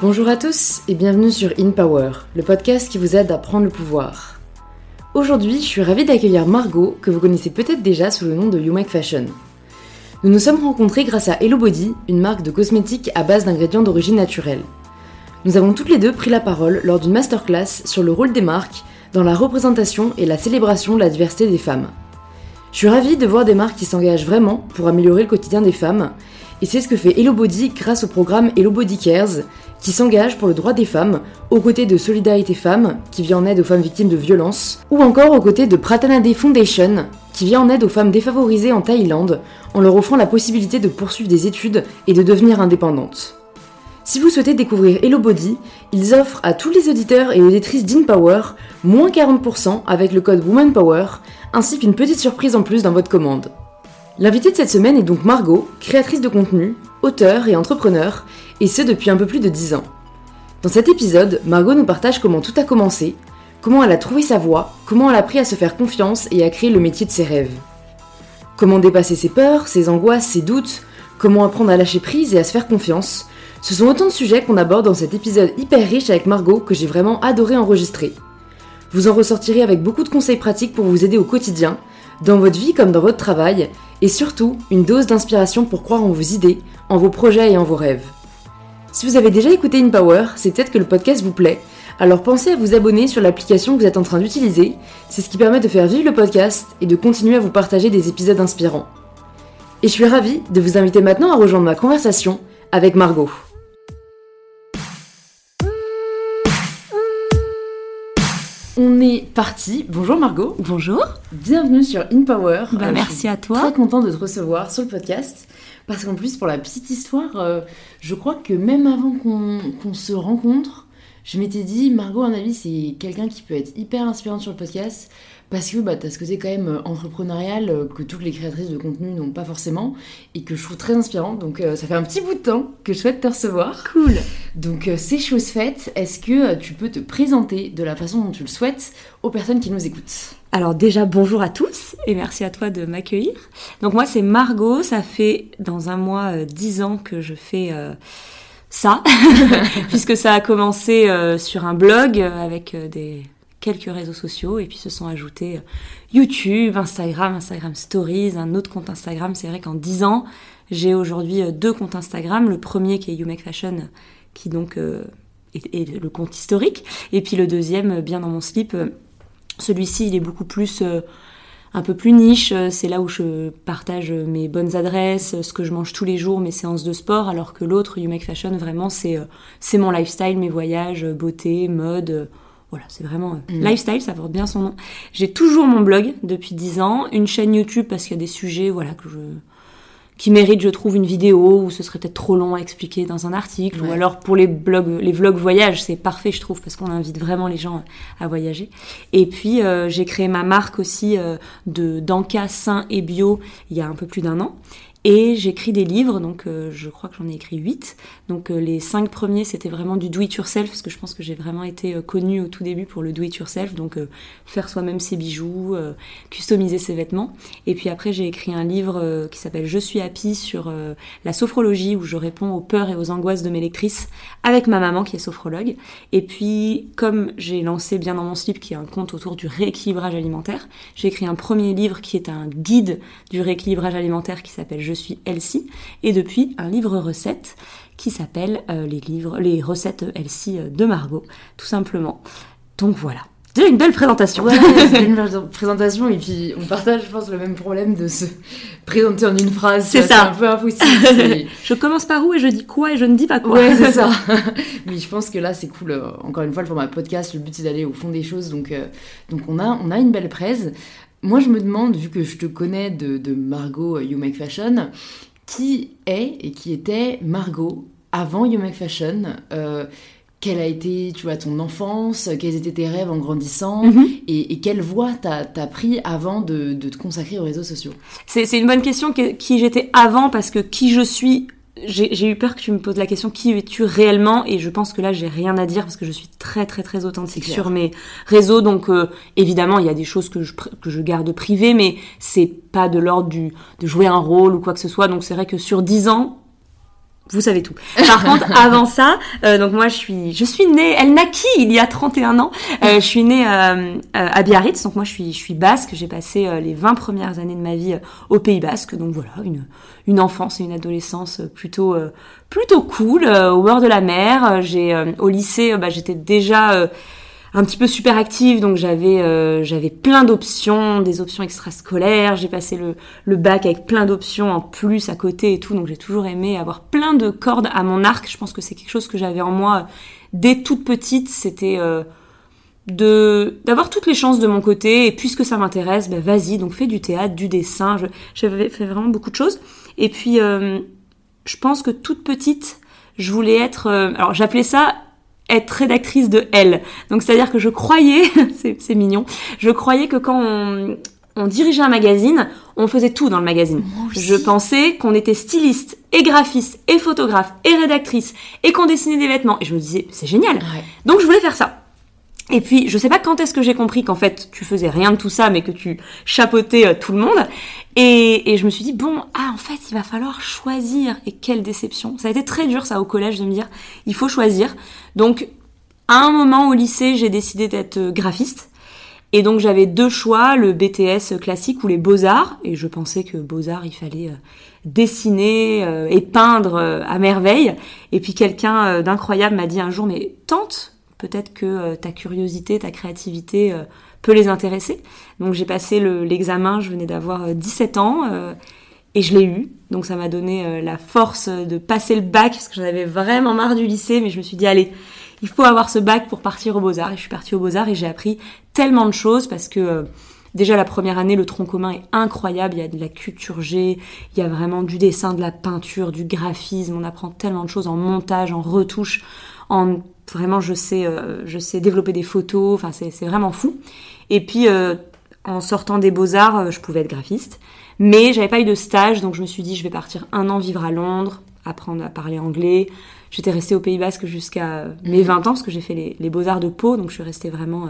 Bonjour à tous et bienvenue sur In Power, le podcast qui vous aide à prendre le pouvoir. Aujourd'hui, je suis ravie d'accueillir Margot, que vous connaissez peut-être déjà sous le nom de You Make Fashion. Nous nous sommes rencontrés grâce à Hello Body, une marque de cosmétiques à base d'ingrédients d'origine naturelle. Nous avons toutes les deux pris la parole lors d'une masterclass sur le rôle des marques dans la représentation et la célébration de la diversité des femmes. Je suis ravie de voir des marques qui s'engagent vraiment pour améliorer le quotidien des femmes, et c'est ce que fait Hello Body grâce au programme Hello Body Cares, qui s'engage pour le droit des femmes, aux côtés de Solidarité Femmes, qui vient en aide aux femmes victimes de violences, ou encore aux côtés de Pratanade Foundation, qui vient en aide aux femmes défavorisées en Thaïlande, en leur offrant la possibilité de poursuivre des études et de devenir indépendantes. Si vous souhaitez découvrir Hello Body, ils offrent à tous les auditeurs et auditrices d'InPower moins 40% avec le code WomanPower, ainsi qu'une petite surprise en plus dans votre commande. L'invitée de cette semaine est donc Margot, créatrice de contenu, auteure et entrepreneur, et ce depuis un peu plus de 10 ans. Dans cet épisode, Margot nous partage comment tout a commencé, comment elle a trouvé sa voie, comment elle a appris à se faire confiance et à créer le métier de ses rêves. Comment dépasser ses peurs, ses angoisses, ses doutes, comment apprendre à lâcher prise et à se faire confiance. Ce sont autant de sujets qu'on aborde dans cet épisode hyper riche avec Margot que j'ai vraiment adoré enregistrer. Vous en ressortirez avec beaucoup de conseils pratiques pour vous aider au quotidien, dans votre vie comme dans votre travail, et surtout une dose d'inspiration pour croire en vos idées, en vos projets et en vos rêves. Si vous avez déjà écouté InPower, c'est peut-être que le podcast vous plaît, alors pensez à vous abonner sur l'application que vous êtes en train d'utiliser, c'est ce qui permet de faire vivre le podcast et de continuer à vous partager des épisodes inspirants. Et je suis ravie de vous inviter maintenant à rejoindre ma conversation avec Margot. On est parti. Bonjour Margot. Bonjour. Bienvenue sur InPower. Merci à toi. Je suis très contente de te recevoir sur le podcast. Parce qu'en plus, pour la petite histoire, je crois que même avant qu'on se rencontre, je m'étais dit, Margot, à mon avis, c'est quelqu'un qui peut être hyper inspirante sur le podcast. Parce que t'as ce côté quand même entrepreneurial que toutes les créatrices de contenu n'ont pas forcément et que je trouve très inspirant. Donc ça fait un petit bout de temps que je souhaite te recevoir. Cool. Donc c'est chose faite. Est-ce que tu peux te présenter de la façon dont tu le souhaites aux personnes qui nous écoutent ? Alors déjà, bonjour à tous et merci à toi de m'accueillir. Donc moi, c'est Margot. Ça fait dans un mois 10 ans que je fais ça, puisque ça a commencé sur un blog avec quelques réseaux sociaux et puis se sont ajoutés YouTube, Instagram Stories, un autre compte Instagram. C'est vrai qu'en 10 ans, j'ai aujourd'hui 2 comptes Instagram. Le premier qui est You Make Fashion, qui donc est le compte historique. Et puis le deuxième, bien dans mon slip. Celui-ci, il est beaucoup plus, un peu plus niche. C'est là où je partage mes bonnes adresses, ce que je mange tous les jours, mes séances de sport. Alors que l'autre, You Make Fashion, vraiment, c'est mon lifestyle, mes voyages, beauté, mode. Voilà, c'est vraiment lifestyle, ça porte bien son nom. J'ai toujours mon blog depuis 10 ans, une chaîne YouTube parce qu'il y a des sujets qui méritent, je trouve, une vidéo où ce serait peut-être trop long à expliquer dans un article. Ouais. Ou alors pour les vlogs voyage, c'est parfait, je trouve, parce qu'on invite vraiment les gens à voyager. Et puis, j'ai créé ma marque aussi d'Anka sain et bio il y a un peu plus d'1 an. Et j'écris des livres, donc je crois que j'en ai écrit 8. Donc les 5 premiers, c'était vraiment du do-it-yourself, parce que je pense que j'ai vraiment été connue au tout début pour le do-it-yourself, donc faire soi-même ses bijoux, customiser ses vêtements. Et puis après, j'ai écrit un livre qui s'appelle « Je suis happy » sur la sophrologie, où je réponds aux peurs et aux angoisses de mes lectrices, avec ma maman qui est sophrologue. Et puis, comme j'ai lancé Bien dans mon slip, qui est un compte autour du rééquilibrage alimentaire, j'ai écrit un premier livre qui est un guide du rééquilibrage alimentaire qui s'appelle « Je suis Healthy » et depuis un livre recette qui s'appelle les recettes Healthy de Margot, tout simplement. Donc voilà, c'est une belle présentation. Ouais, c'est une belle présentation et puis on partage, je pense, le même problème de se présenter en une phrase. C'est ça. C'est un peu impossible. Je commence par où et je dis quoi et je ne dis pas quoi. Ouais, c'est ça. Mais je pense que là, c'est cool. Encore une fois, le format podcast, le but c'est d'aller au fond des choses. Donc on a une belle presse. Moi, je me demande, vu que je te connais de Margot You Make Fashion, qui est et qui était Margot avant You Make Fashion quelle a été, tu vois, ton enfance, quels étaient tes rêves en grandissant, et quelle voie t'as pris avant de te consacrer aux réseaux sociaux? C'est une bonne question, qui j'étais avant, parce que qui je suis... J'ai eu peur que tu me poses la question, qui es-tu réellement? Et je pense que là, j'ai rien à dire parce que je suis très très très authentique sur mes réseaux. Donc évidemment, il y a des choses que je garde privées, mais c'est pas de l'ordre de jouer un rôle ou quoi que ce soit. Donc c'est vrai que sur 10 ans, vous savez tout. Par contre, avant ça, donc moi je suis née, elle naquit il y a 31 ans. Je suis née à Biarritz, donc moi je suis basque. J'ai passé les 20 premières années de ma vie au Pays Basque, donc voilà, une enfance et une adolescence plutôt cool, au bord de la mer. Au lycée, j'étais déjà un petit peu super active, donc j'avais plein d'options, des options extrascolaires. J'ai passé le bac avec plein d'options en plus à côté et tout, donc j'ai toujours aimé avoir plein de cordes à mon arc. Je pense que c'est quelque chose que j'avais en moi dès toute petite, c'était d'avoir toutes les chances de mon côté, et puisque ça m'intéresse, vas-y, donc fais du théâtre, du dessin. J'avais fait vraiment beaucoup de choses. Et puis je pense que toute petite, je voulais être, alors j'appelais ça être rédactrice de Elle. Donc c'est-à-dire que je croyais, c'est mignon, je croyais que quand on dirigeait un magazine, on faisait tout dans le magazine. Je pensais qu'on était styliste et graphiste et photographe et rédactrice et qu'on dessinait des vêtements. Et je me disais, c'est génial. Ouais. Donc je voulais faire ça. Et puis, je sais pas quand est-ce que j'ai compris qu'en fait, tu faisais rien de tout ça, mais que tu chapeautais tout le monde. Et je me suis dit, en fait, il va falloir choisir. Et quelle déception. Ça a été très dur, ça, au collège, de me dire, il faut choisir. Donc, à un moment au lycée, j'ai décidé d'être graphiste. Et donc, j'avais deux choix, le BTS classique ou les Beaux-Arts. Et je pensais que Beaux-Arts, il fallait dessiner et peindre à merveille. Et puis, quelqu'un d'incroyable m'a dit un jour, mais tente. Peut-être que ta curiosité, ta créativité peut les intéresser. Donc j'ai passé l'examen, je venais d'avoir 17 ans et je l'ai eu. Donc ça m'a donné la force de passer le bac parce que j'en avais vraiment marre du lycée. Mais je me suis dit, allez, il faut avoir ce bac pour partir aux Beaux-Arts. Et je suis partie aux Beaux-Arts et j'ai appris tellement de choses parce que déjà la première année, le tronc commun est incroyable. Il y a de la culture G, il y a vraiment du dessin, de la peinture, du graphisme. On apprend tellement de choses en montage, en retouche, vraiment, je sais développer des photos, enfin, c'est vraiment fou. Et puis, en sortant des Beaux-Arts, je pouvais être graphiste, mais j'avais pas eu de stage, donc je me suis dit, je vais partir 1 an vivre à Londres, apprendre à parler anglais. J'étais restée au Pays Basque jusqu'à mes 20 ans, parce que j'ai fait les Beaux-Arts de Pau, donc je suis restée vraiment,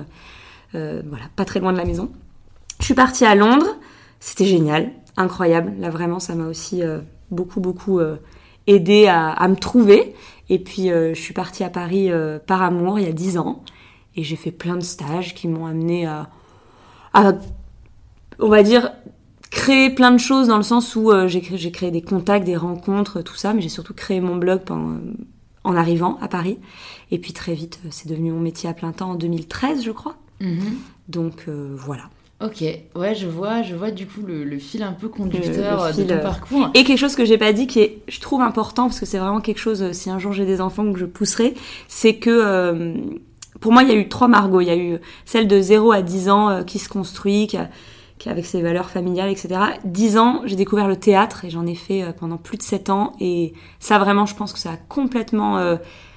pas très loin de la maison. Je suis partie à Londres, c'était génial, incroyable. Là, vraiment, ça m'a aussi beaucoup aidé à me trouver. Et puis, je suis partie à Paris par amour il y a 10 ans. Et j'ai fait plein de stages qui m'ont amenée à, on va dire, créer plein de choses dans le sens où j'ai créé des contacts, des rencontres, tout ça. Mais j'ai surtout créé mon blog en arrivant à Paris. Et puis très vite, c'est devenu mon métier à plein temps en 2013, je crois. Donc, voilà. Ok, ouais, je vois du coup le fil un peu conducteur de ton parcours. Et quelque chose que j'ai pas dit qui est, je trouve important, parce que c'est vraiment quelque chose, si un jour j'ai des enfants que je pousserai, c'est que pour moi il y a eu 3 Margot. Il y a eu celle de 0 à 10 ans qui se construit, qui avec ses valeurs familiales, etc. 10 ans, j'ai découvert le théâtre et j'en ai fait pendant plus de 7 ans. Et ça vraiment, je pense que ça a complètement...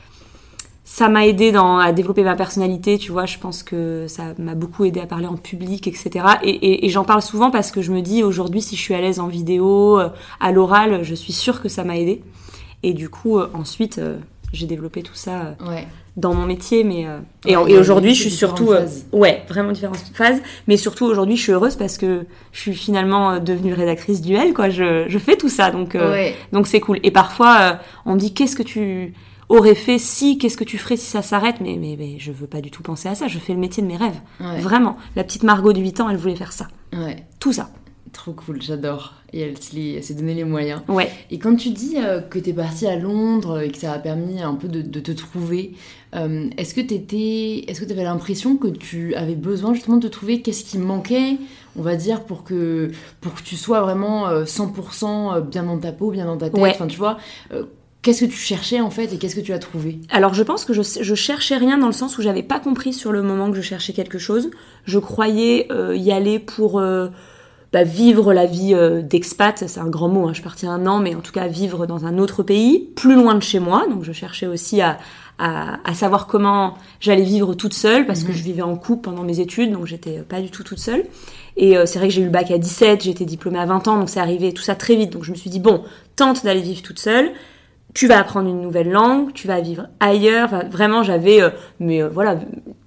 ça m'a aidé à développer ma personnalité, tu vois, je pense que ça m'a beaucoup aidé à parler en public, etc. Et j'en parle souvent parce que je me dis, aujourd'hui, si je suis à l'aise en vidéo, à l'oral, je suis sûre que ça m'a aidé. Et du coup, ensuite, j'ai développé tout ça dans mon métier. Et aujourd'hui, je suis surtout... vraiment différentes phases. Mais surtout, aujourd'hui, je suis heureuse parce que je suis finalement devenue rédactrice du L, quoi. Je fais tout ça, donc c'est cool. Et parfois, on me dit, qu'est-ce que tu... aurait fait qu'est-ce que tu ferais si ça s'arrête, mais je veux pas du tout penser à ça, je fais le métier de mes rêves, vraiment. La petite Margot de 8 ans, elle voulait faire ça, tout ça. Trop cool, j'adore. Et elle s'est donné les moyens. Et quand tu dis que t'es partie à Londres et que ça a permis un peu de te trouver, est-ce que t'avais l'impression que tu avais besoin justement de te trouver? Qu'est-ce qui manquait, on va dire, pour que tu sois vraiment 100% bien dans ta peau, bien dans ta tête, enfin tu vois, qu'est-ce que tu cherchais en fait et qu'est-ce que tu as trouvé? Alors je pense que je cherchais rien dans le sens où j'avais pas compris sur le moment que je cherchais quelque chose. Je croyais y aller pour vivre la vie d'expat, c'est un grand mot, hein. Je suis partie 1 an, mais en tout cas vivre dans un autre pays, plus loin de chez moi. Donc je cherchais aussi à savoir comment j'allais vivre toute seule, parce que je vivais en couple pendant mes études, donc j'étais pas du tout toute seule. Et c'est vrai que j'ai eu le bac à 17, j'ai été diplômée à 20 ans, donc c'est arrivé tout ça très vite. Donc je me suis dit, bon, tente d'aller vivre toute seule. Tu vas apprendre une nouvelle langue, tu vas vivre ailleurs. Enfin, vraiment, j'avais,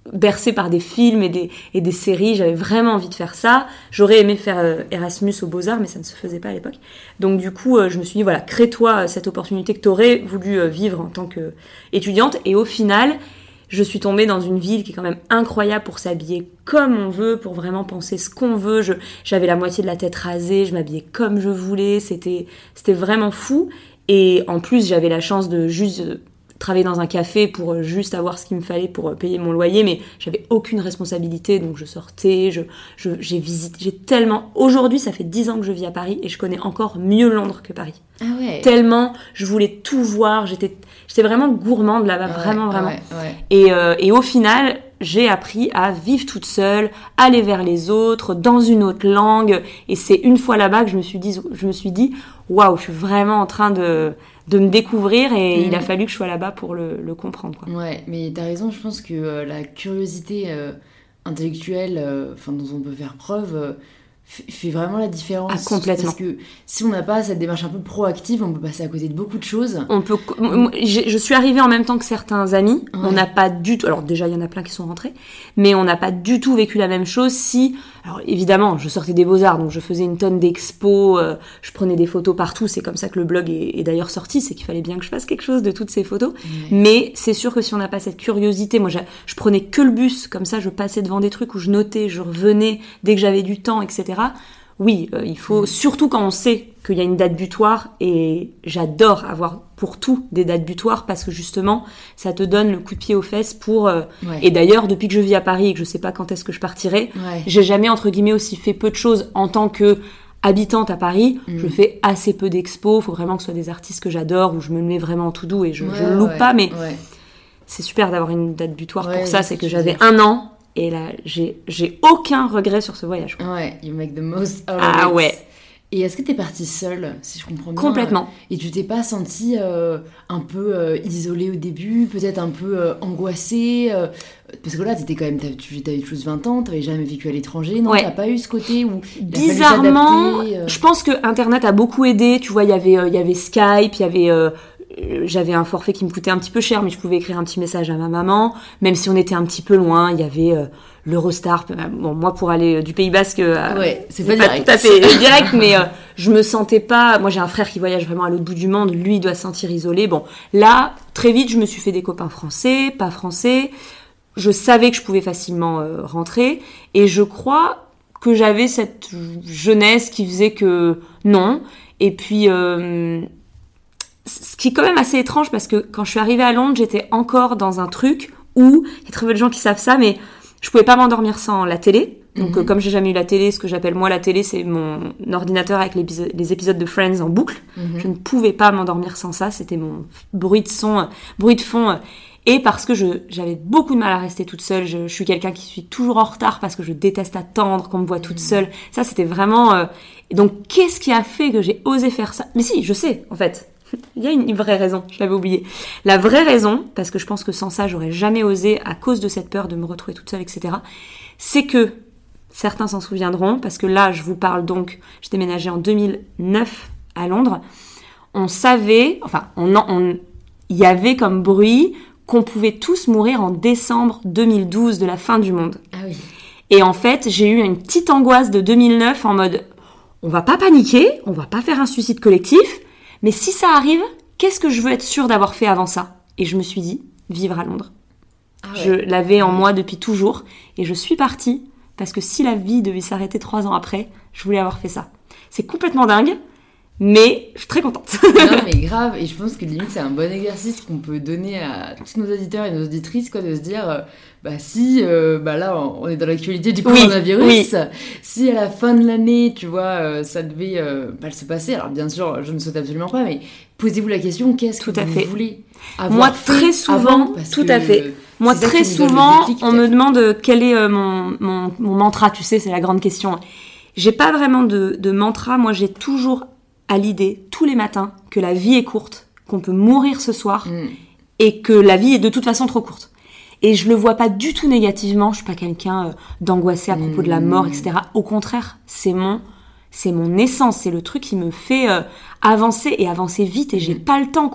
bercée par des films et des séries. J'avais vraiment envie de faire ça. J'aurais aimé faire Erasmus aux Beaux-Arts, mais ça ne se faisait pas à l'époque. Donc du coup, je me suis dit, voilà, crée-toi cette opportunité que tu aurais voulu vivre en tant qu'étudiante. Et au final, je suis tombée dans une ville qui est quand même incroyable pour s'habiller comme on veut, pour vraiment penser ce qu'on veut. J'avais la moitié de la tête rasée, je m'habillais comme je voulais. C'était vraiment fou. Et en plus, j'avais la chance de juste travailler dans un café pour juste avoir ce qu'il me fallait pour payer mon loyer, mais j'avais aucune responsabilité, donc je sortais, j'ai visité, j'ai tellement... Aujourd'hui, ça fait 10 ans que je vis à Paris et je connais encore mieux Londres que Paris. Ah ouais. Tellement, je voulais tout voir, j'étais vraiment gourmande là-bas, vraiment. Et au final, j'ai appris à vivre toute seule, aller vers les autres, dans une autre langue, et c'est une fois là-bas que je me suis dit, waouh, je suis vraiment en train de me découvrir et il a fallu que je sois là-bas pour le comprendre, quoi. Ouais, mais t'as raison, je pense que la curiosité intellectuelle dont on peut faire preuve fait vraiment la différence. Ah, complètement. Parce que si on n'a pas cette démarche un peu proactive, on peut passer à côté de beaucoup de choses. Je suis arrivée en même temps que certains amis. Ouais. On n'a pas du tout... Alors déjà, il y en a plein qui sont rentrés. Mais on n'a pas du tout vécu la même chose si... Alors évidemment, je sortais des Beaux-Arts, donc je faisais une tonne d'expos, je prenais des photos partout. C'est comme ça que le blog est d'ailleurs sorti. C'est qu'il fallait bien que je fasse quelque chose de toutes ces photos. Ouais. Mais c'est sûr que si on n'a pas cette curiosité... Moi, je prenais que le bus. Comme ça, je passais devant des trucs où je notais, je revenais dès que j'avais du temps, etc. Oui, il faut, surtout quand on sait qu'il y a une date butoir, et j'adore avoir pour tout des dates butoirs parce que justement, ça te donne le coup de pied aux fesses pour... Ouais. Et d'ailleurs, depuis que je vis à Paris et que je sais pas quand est-ce que je partirai, j'ai jamais, entre guillemets, aussi fait peu de choses en tant que habitante à Paris. Je fais assez peu d'expos, faut vraiment que ce soit des artistes que j'adore, où je me mets vraiment tout doux et je loupe pas, mais c'est super d'avoir une date butoir pour ça, c'est que j'avais 1 an. Et là, j'ai aucun regret sur ce voyage. Ouais, you make the most out of it. Ah ouais. Et est-ce que t'es partie seule, si je comprends bien? Complètement. Et tu t'es pas sentie un peu isolée au début, peut-être un peu angoissée parce que là, t'étais quand même, t'avais tous 20 ans, t'avais jamais vécu à l'étranger, non? T'as pas eu ce côté où bizarrement, je pense que Internet a beaucoup aidé. Tu vois, il y avait Skype, il y avait... j'avais un forfait qui me coûtait un petit peu cher, mais je pouvais écrire un petit message à ma maman, même si on était un petit peu loin. Il y avait l'Eurostar. Bon, moi, pour aller du Pays Basque, c'est pas direct. Tout à fait direct, mais je me sentais pas... Moi, j'ai un frère qui voyage vraiment à l'autre bout du monde. Lui, il doit se sentir isolé. Bon, là, très vite, je me suis fait des copains français, pas français. Je savais que je pouvais facilement rentrer. Et je crois que j'avais cette jeunesse qui faisait que non. Et puis... ce qui est quand même assez étrange parce que quand je suis arrivée à Londres, j'étais encore dans un truc où, il y a très peu de gens qui savent ça, mais je pouvais pas m'endormir sans la télé. Donc comme j'ai jamais eu la télé, ce que j'appelle moi la télé, c'est mon ordinateur avec les épisodes de Friends en boucle. Je ne pouvais pas m'endormir sans ça, c'était mon bruit de fond. Et parce que j'avais beaucoup de mal à rester toute seule, je suis quelqu'un qui suis toujours en retard parce que je déteste attendre qu'on me voit toute seule. Ça, c'était vraiment... Et donc, qu'est-ce qui a fait que j'ai osé faire ça? Mais si, je sais, en fait. Il y a une vraie raison, je l'avais oublié. La vraie raison, parce que je pense que sans ça, j'aurais jamais osé à cause de cette peur de me retrouver toute seule, etc. C'est que, certains s'en souviendront, parce que là, je vous parle donc, j'ai déménagé en 2009 à Londres. On savait, il y avait comme bruit qu'on pouvait tous mourir en décembre 2012 de la fin du monde. Ah oui. Et en fait, j'ai eu une petite angoisse de 2009 en mode, on va pas paniquer, on va pas faire un suicide collectif, mais si ça arrive, qu'est-ce que je veux être sûre d'avoir fait avant ça? Et je me suis dit, vivre à Londres. Ah ouais. Je l'avais en moi depuis toujours. Et je suis partie parce que si la vie devait s'arrêter 3 ans après, je voulais avoir fait ça. C'est complètement dingue, mais je suis très contente. Non mais grave, et je pense que limite c'est un bon exercice qu'on peut donner à tous nos auditeurs et nos auditrices, quoi, de se dire... là on est dans l'actualité du coronavirus, si à la fin de l'année, tu vois, ça devait mal se passer, alors bien sûr je ne souhaite absolument pas, mais posez-vous la question, qu'est-ce que vous voulez avoir moi très souvent, tout à fait. Moi très souvent on me demande quel est mon mantra, tu sais, c'est la grande question. J'ai pas vraiment de mantra, moi j'ai toujours à l'idée tous les matins que la vie est courte, qu'on peut mourir ce soir et que la vie est de toute façon trop courte. Et je le vois pas du tout négativement, je suis pas quelqu'un d'angoissé à propos de la mort, etc. Au contraire, c'est mon essence, c'est le truc qui me fait avancer vite et j'ai pas le temps, quoi.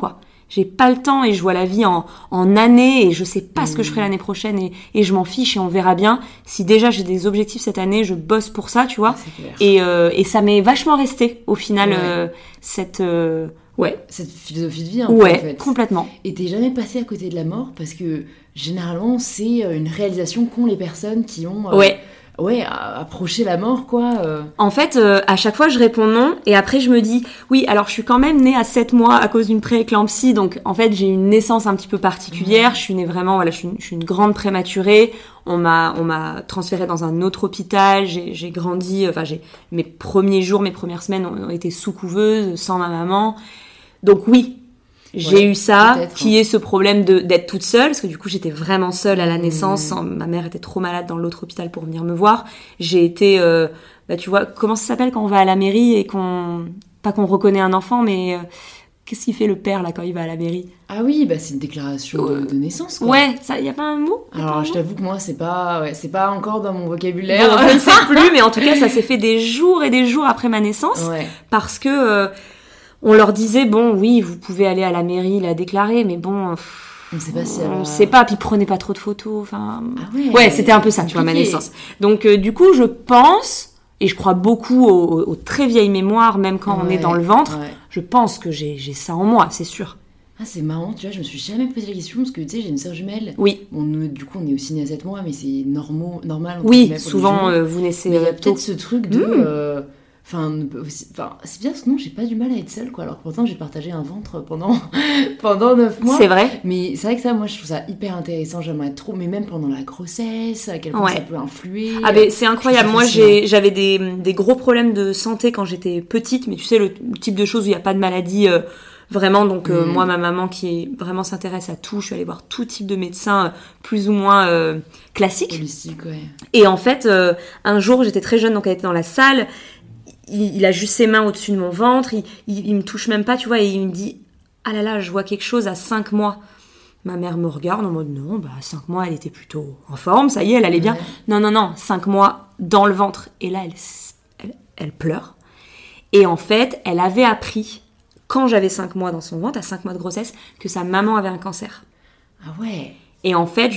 j'ai pas le temps et je vois la vie en années et je sais pas ce que je ferai l'année prochaine et je m'en fiche et on verra bien. Si déjà j'ai des objectifs cette année, je bosse pour ça, tu vois. Et ça m'est vachement resté au final, cette philosophie de vie, un peu, en fait. Complètement. Et t'es jamais passé à côté de la mort parce que généralement c'est une réalisation qu'ont les personnes qui ont approché la mort, quoi. En fait, à chaque fois, je réponds non. Et après, je me dis, oui, alors je suis quand même née à 7 mois à cause d'une prééclampsie. Donc, en fait, j'ai une naissance un petit peu particulière. Je suis née vraiment, je suis une grande prématurée. On m'a transférée dans un autre hôpital. J'ai grandi, mes premiers jours, mes premières semaines ont été sous couveuse, sans ma maman. Donc oui, j'ai eu ça, qui est ce problème d'être toute seule, parce que du coup j'étais vraiment seule à la naissance, ma mère était trop malade dans l'autre hôpital pour venir me voir. J'ai été, tu vois, comment ça s'appelle quand on va à la mairie et pas qu'on reconnaît un enfant, mais qu'est-ce qu'il fait le père là quand il va à la mairie? Ah oui, c'est une déclaration de naissance, quoi. Ouais, ça, y a pas un mot? Alors je t'avoue que moi c'est pas encore dans mon vocabulaire. Bon, je ne sais plus, mais en tout cas ça s'est fait des jours et des jours après ma naissance, parce que on leur disait, bon, oui, vous pouvez aller à la mairie la déclarer, mais bon, on sait pas si on sait pas, puis prenez pas trop de photos, enfin... Ah ouais, c'était un peu ça, tu vois, ma naissance. Donc, du coup, je pense, et je crois beaucoup aux très vieilles mémoires, même quand on est dans le ventre, je pense que j'ai ça en moi, c'est sûr. Ah, c'est marrant, tu vois, je me suis jamais posé la question, parce que, tu sais, j'ai une sœur jumelle. Oui. Bon, nous, du coup, on est aussi nés à 7 mois, mais c'est normal. Oui, souvent, vous naissez mais il y a tôt. peut-être ce truc de... c'est bien, sinon j'ai pas du mal à être seule, quoi. Alors que pourtant j'ai partagé un ventre pendant 9 mois. C'est vrai. Mais c'est vrai que ça, moi je trouve ça hyper intéressant. J'aimerais trop, mais même pendant la grossesse, à quel point ça peut influer. Ah ben c'est incroyable. Moi j'avais des gros problèmes de santé quand j'étais petite, mais tu sais le type de choses où il y a pas de maladie. Vraiment, donc moi, ma maman qui vraiment s'intéresse à tout, je suis allée voir tout type de médecins plus ou moins classiques. Holistique, ouais. Et en fait, un jour, j'étais très jeune, donc elle était dans la salle. Il a juste ses mains au-dessus de mon ventre, il me touche même pas, tu vois, et il me dit « Ah là là, je vois quelque chose à 5 mois ». Ma mère me regarde en mode « Non, à 5 mois, elle était plutôt en forme, ça y est, elle allait bien. » Non, 5 mois dans le ventre. Et là, elle pleure. Et en fait, elle avait appris, quand j'avais 5 mois dans son ventre, à 5 mois de grossesse, que sa maman avait un cancer. Ah ouais. Et en fait,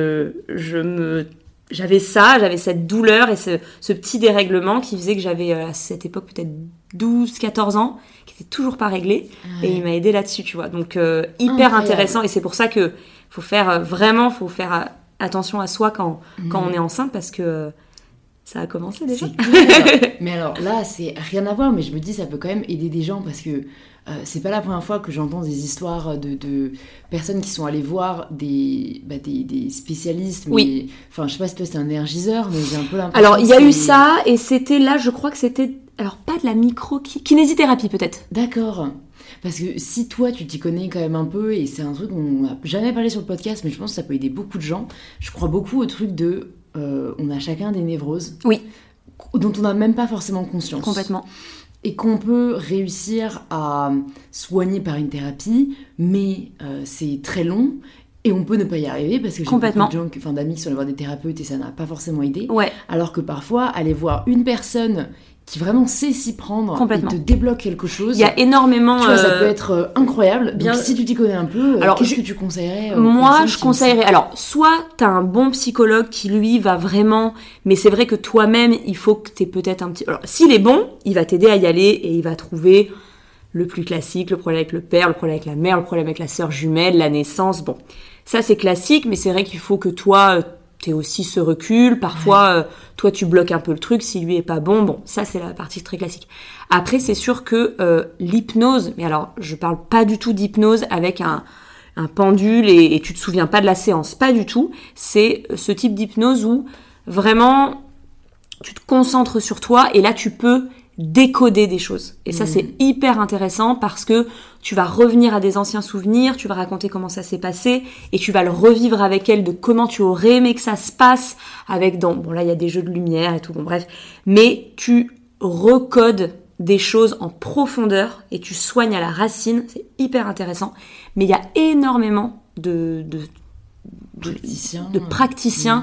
j'avais cette douleur et ce petit dérèglement qui faisait que j'avais à cette époque peut-être 12-14 ans, qui était toujours pas réglé. Et il m'a aidé là-dessus, tu vois. Donc hyper intéressant, et c'est pour ça que faut faire attention à soi quand on est enceinte, parce que ça a commencé déjà. C'est clair. Mais alors là, c'est rien à voir, mais je me dis ça peut quand même aider des gens, parce que c'est pas la première fois que j'entends des histoires de personnes qui sont allées voir des spécialistes. Mais, oui. Enfin, je sais pas si toi c'était un énergiseur, mais j'ai un peu l'impression. Alors, il y a eu ça, et c'était là, je crois que c'était, alors pas de la kinésithérapie peut-être. D'accord. Parce que si toi tu t'y connais quand même un peu, et c'est un truc qu'on n'a jamais parlé sur le podcast, mais je pense que ça peut aider beaucoup de gens. Je crois beaucoup au truc de on a chacun des névroses. Oui. Dont on n'a même pas forcément conscience. Complètement. Et qu'on peut réussir à soigner par une thérapie, mais c'est très long, et on peut ne pas y arriver, parce que j'ai beaucoup de gens, d'amis qui sont allés voir des thérapeutes et ça n'a pas forcément aidé. Ouais. Alors que parfois, aller voir une personne qui vraiment sait s'y prendre et te débloque quelque chose. Il y a énormément... Tu vois, ça peut être incroyable. Donc si tu t'y connais un peu, qu'est-ce que tu conseillerais Moi, je conseillerais... Alors, soit t'as un bon psychologue qui, lui, va vraiment... Mais c'est vrai que toi-même, il faut que t'aies peut-être un petit... Alors, s'il est bon, il va t'aider à y aller et il va trouver le plus classique, le problème avec le père, le problème avec la mère, le problème avec la sœur jumelle, la naissance. Bon, ça, c'est classique, mais c'est vrai qu'il faut que toi... t'es aussi ce recul, parfois toi tu bloques un peu le truc, si lui est pas bon, ça c'est la partie très classique. Après c'est sûr que l'hypnose, mais alors je parle pas du tout d'hypnose avec un pendule et tu te souviens pas de la séance, pas du tout, c'est ce type d'hypnose où vraiment tu te concentres sur toi et là tu peux décoder des choses. Et ça, c'est hyper intéressant parce que tu vas revenir à des anciens souvenirs, tu vas raconter comment ça s'est passé et tu vas le revivre avec elle de comment tu aurais aimé que ça se passe avec bon là, il y a des jeux de lumière et tout, bon bref. Mais tu recodes des choses en profondeur et tu soignes à la racine, c'est hyper intéressant. Mais il y a énormément de praticiens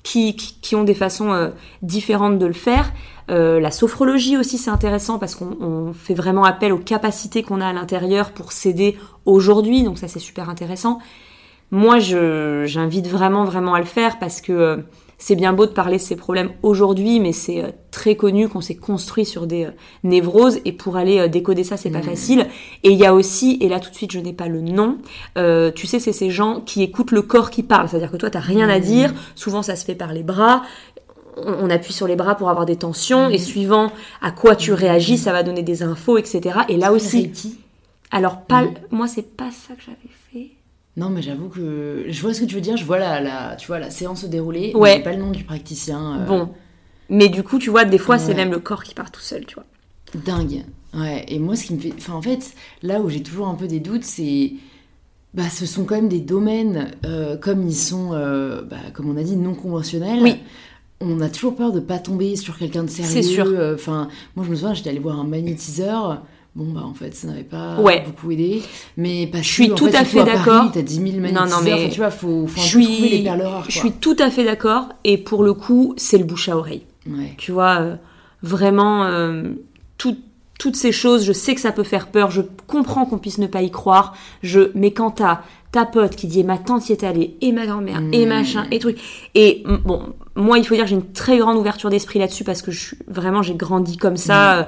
qui ont des façons différentes de le faire. La sophrologie aussi, c'est intéressant parce qu'on fait vraiment appel aux capacités qu'on a à l'intérieur pour s'aider aujourd'hui, donc ça c'est super intéressant. Moi, j'invite vraiment à le faire parce que c'est bien beau de parler de ces problèmes aujourd'hui, mais c'est très connu qu'on s'est construit sur des névroses, et pour aller décoder ça, c'est pas facile. Et il y a aussi, et là tout de suite je n'ai pas le nom, tu sais, c'est ces gens qui écoutent le corps qui parle, c'est-à-dire que toi t'as rien à dire, souvent ça se fait par les bras, on appuie sur les bras pour avoir des tensions, et suivant à quoi tu réagis, ça va donner des infos, etc. Et là aussi... Alors, moi c'est pas ça que j'avais fait... Non, mais j'avoue que je vois ce que tu veux dire, je vois tu vois, la séance se dérouler, ouais. Mais j'ai pas le nom du praticien. Bon, mais du coup, tu vois, des fois, c'est même le corps qui part tout seul, tu vois. Dingue. Ouais, et moi, ce qui me fait... Enfin, en fait, là où j'ai toujours un peu des doutes, c'est... Bah, ce sont quand même des domaines, comme ils sont, comme on a dit, non conventionnels. Oui. On a toujours peur de pas tomber sur quelqu'un de sérieux. C'est sûr. Enfin, moi, je me souviens, j'étais allée voir un magnétiseur... Bon, bah, en fait, ça n'avait pas beaucoup aidé. Mais parce je suis tout à fait d'accord. Paris, t'as 10 000 magnétiseurs. Non, mais tu vois, faut un peu trouver les perles rares. Je suis tout à fait d'accord. Et pour le coup, c'est le bouche à oreille. Ouais. Tu vois, vraiment, toutes ces choses, je sais que ça peut faire peur. Je comprends qu'on puisse ne pas y croire. Mais quand t'as ta pote qui dit et ma tante y est allée, et ma grand-mère, et machin, et truc. Et bon, moi, il faut dire que j'ai une très grande ouverture d'esprit là-dessus parce que j'ai grandi comme ça.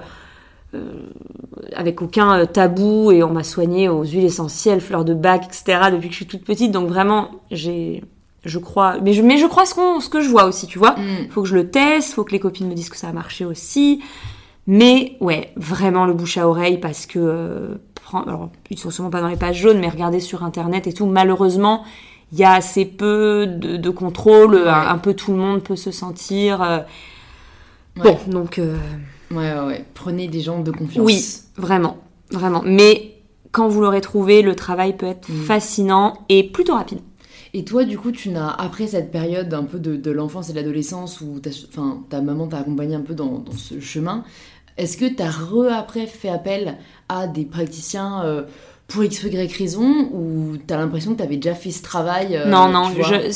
Avec aucun tabou, et on m'a soignée aux huiles essentielles, fleurs de bac, etc. depuis que je suis toute petite, donc vraiment je crois, mais je crois ce que je vois aussi, tu vois. Faut que je le teste, faut que les copines me disent que ça a marché aussi, mais ouais, vraiment le bouche à oreille, parce que alors ils sont sûrement pas dans les pages jaunes, mais regardez sur internet et tout, malheureusement il y a assez peu de contrôle, un peu tout le monde peut se sentir bon, donc Ouais. Prenez des gens de confiance. Oui, vraiment. Mais quand vous l'aurez trouvé, le travail peut être fascinant et plutôt rapide. Et toi, du coup, après cette période un peu de l'enfance et de l'adolescence où ta maman t'a accompagné un peu dans ce chemin, est-ce que t'as après fait appel à des praticiens pour X ou Y raison, ou t'as l'impression que t'avais déjà fait ce travail Non,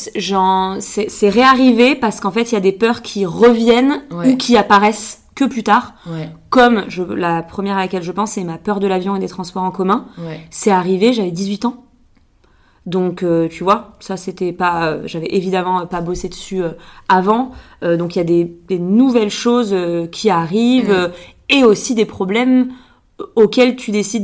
c'est réarrivé parce qu'en fait, il y a des peurs qui reviennent ou qui apparaissent que plus tard. Ouais. Comme la première à laquelle je pense, c'est ma peur de l'avion et des transports en commun. Ouais. C'est arrivé, j'avais 18 ans. Donc, tu vois, ça, c'était pas... j'avais évidemment pas bossé dessus avant. Donc, il y a des nouvelles choses qui arrivent et aussi des problèmes auxquels tu décides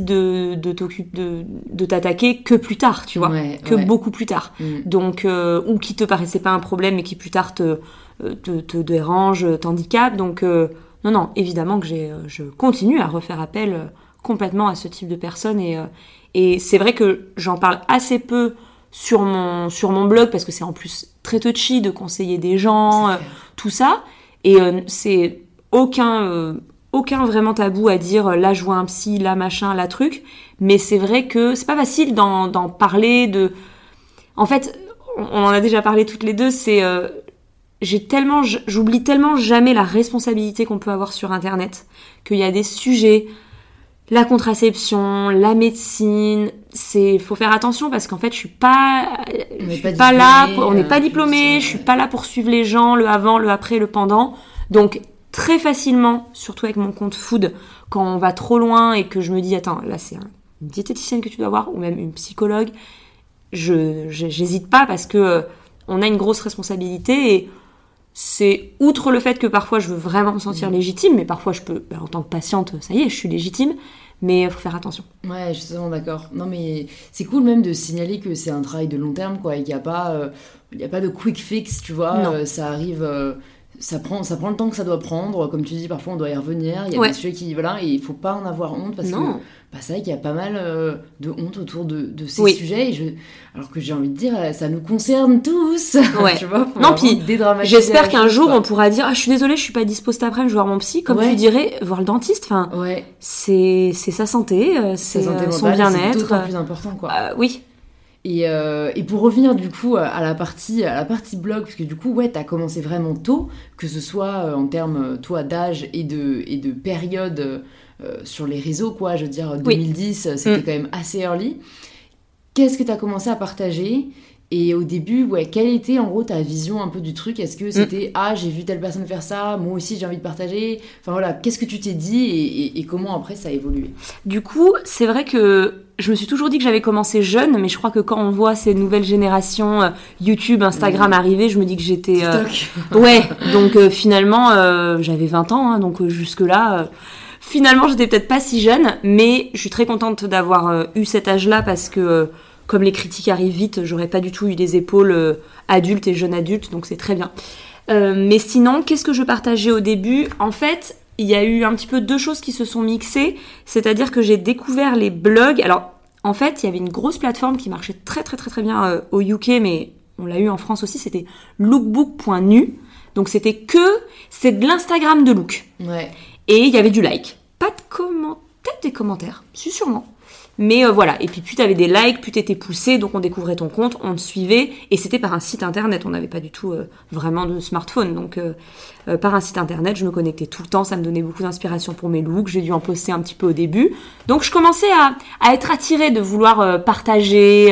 de t'attaquer que plus tard, tu vois, beaucoup plus tard. Donc, ou qui te paraissait pas un problème et qui plus tard te dérange, t'handicape. Donc, non, évidemment que je continue à refaire appel complètement à ce type de personnes, et c'est vrai que j'en parle assez peu sur mon blog parce que c'est en plus très touchy de conseiller des gens, tout ça, et c'est aucun vraiment tabou à dire là je vois un psy, là machin, là truc, mais c'est vrai que c'est pas facile d'en parler. En fait, on en a déjà parlé toutes les deux, c'est j'oublie tellement jamais la responsabilité qu'on peut avoir sur internet, qu'il y a des sujets, la contraception, la médecine, faut faire attention parce qu'en fait je suis pas là, on n'est pas diplômé, je suis pas là pour suivre les gens, le avant, le après, le pendant. Donc très facilement, surtout avec mon compte food, quand on va trop loin et que je me dis attends, là c'est une diététicienne que tu dois voir ou même une psychologue, j'hésite pas parce que on a une grosse responsabilité, et c'est outre le fait que parfois je veux vraiment me sentir légitime, mais parfois je peux, en tant que patiente, ça y est, je suis légitime, mais il faut faire attention. Ouais, je suis totalement d'accord. Non, mais c'est cool même de signaler que c'est un travail de long terme, quoi, et qu'il n'y a pas de quick fix, tu vois, ça arrive... Ça prend le temps que ça doit prendre, comme tu dis, parfois on doit y revenir, il y a des sujets qui, voilà, et il faut pas en avoir honte parce que c'est vrai qu'il y a pas mal de honte autour de ces sujets, alors que j'ai envie de dire, ça nous concerne tous, tu vois, non, puis j'espère qu'un jour on pourra dire, je suis désolée, je suis pas dispo cet après-midi, je vais voir mon psy, comme tu dirais, voir le dentiste, enfin, c'est sa santé, c'est son bien-être. C'est d'autant plus important, quoi. Oui. Et pour revenir du coup à la partie blog, parce que du coup t'as commencé vraiment tôt, que ce soit en termes toi d'âge et de période sur les réseaux, quoi, je veux dire 2010 c'était quand même assez early. Qu'est-ce que t'as commencé à partager, Et au début, quelle était en gros ta vision un peu du truc? Est-ce que c'était j'ai vu telle personne faire ça, moi aussi j'ai envie de partager? Enfin voilà, qu'est-ce que tu t'es dit et comment après ça a évolué? Du coup, c'est vrai que je me suis toujours dit que j'avais commencé jeune, mais je crois que quand on voit ces nouvelles générations YouTube, Instagram arriver, je me dis que j'étais... donc finalement, j'avais 20 ans, hein, donc jusque-là... Finalement, j'étais peut-être pas si jeune, mais je suis très contente d'avoir eu cet âge-là parce que... Comme les critiques arrivent vite, j'aurais pas du tout eu des épaules adultes et jeunes adultes, donc c'est très bien. Mais sinon, qu'est-ce que je partageais au début? En fait, il y a eu un petit peu deux choses qui se sont mixées, c'est-à-dire que j'ai découvert les blogs. Alors, en fait, il y avait une grosse plateforme qui marchait très très très très bien au UK, mais on l'a eu en France aussi, c'était lookbook.nu. Donc c'est de l'Instagram de look. Ouais. Et il y avait du like. Pas de commentaires, peut-être des commentaires, si sûrement. Mais voilà, et puis plus t'avais des likes, plus t'étais poussé, donc on découvrait ton compte, on te suivait, et c'était par un site internet, on n'avait pas du tout vraiment de smartphone, donc par un site internet, je me connectais tout le temps, ça me donnait beaucoup d'inspiration pour mes looks, j'ai dû en poster un petit peu au début, donc je commençais à être attirée de vouloir partager,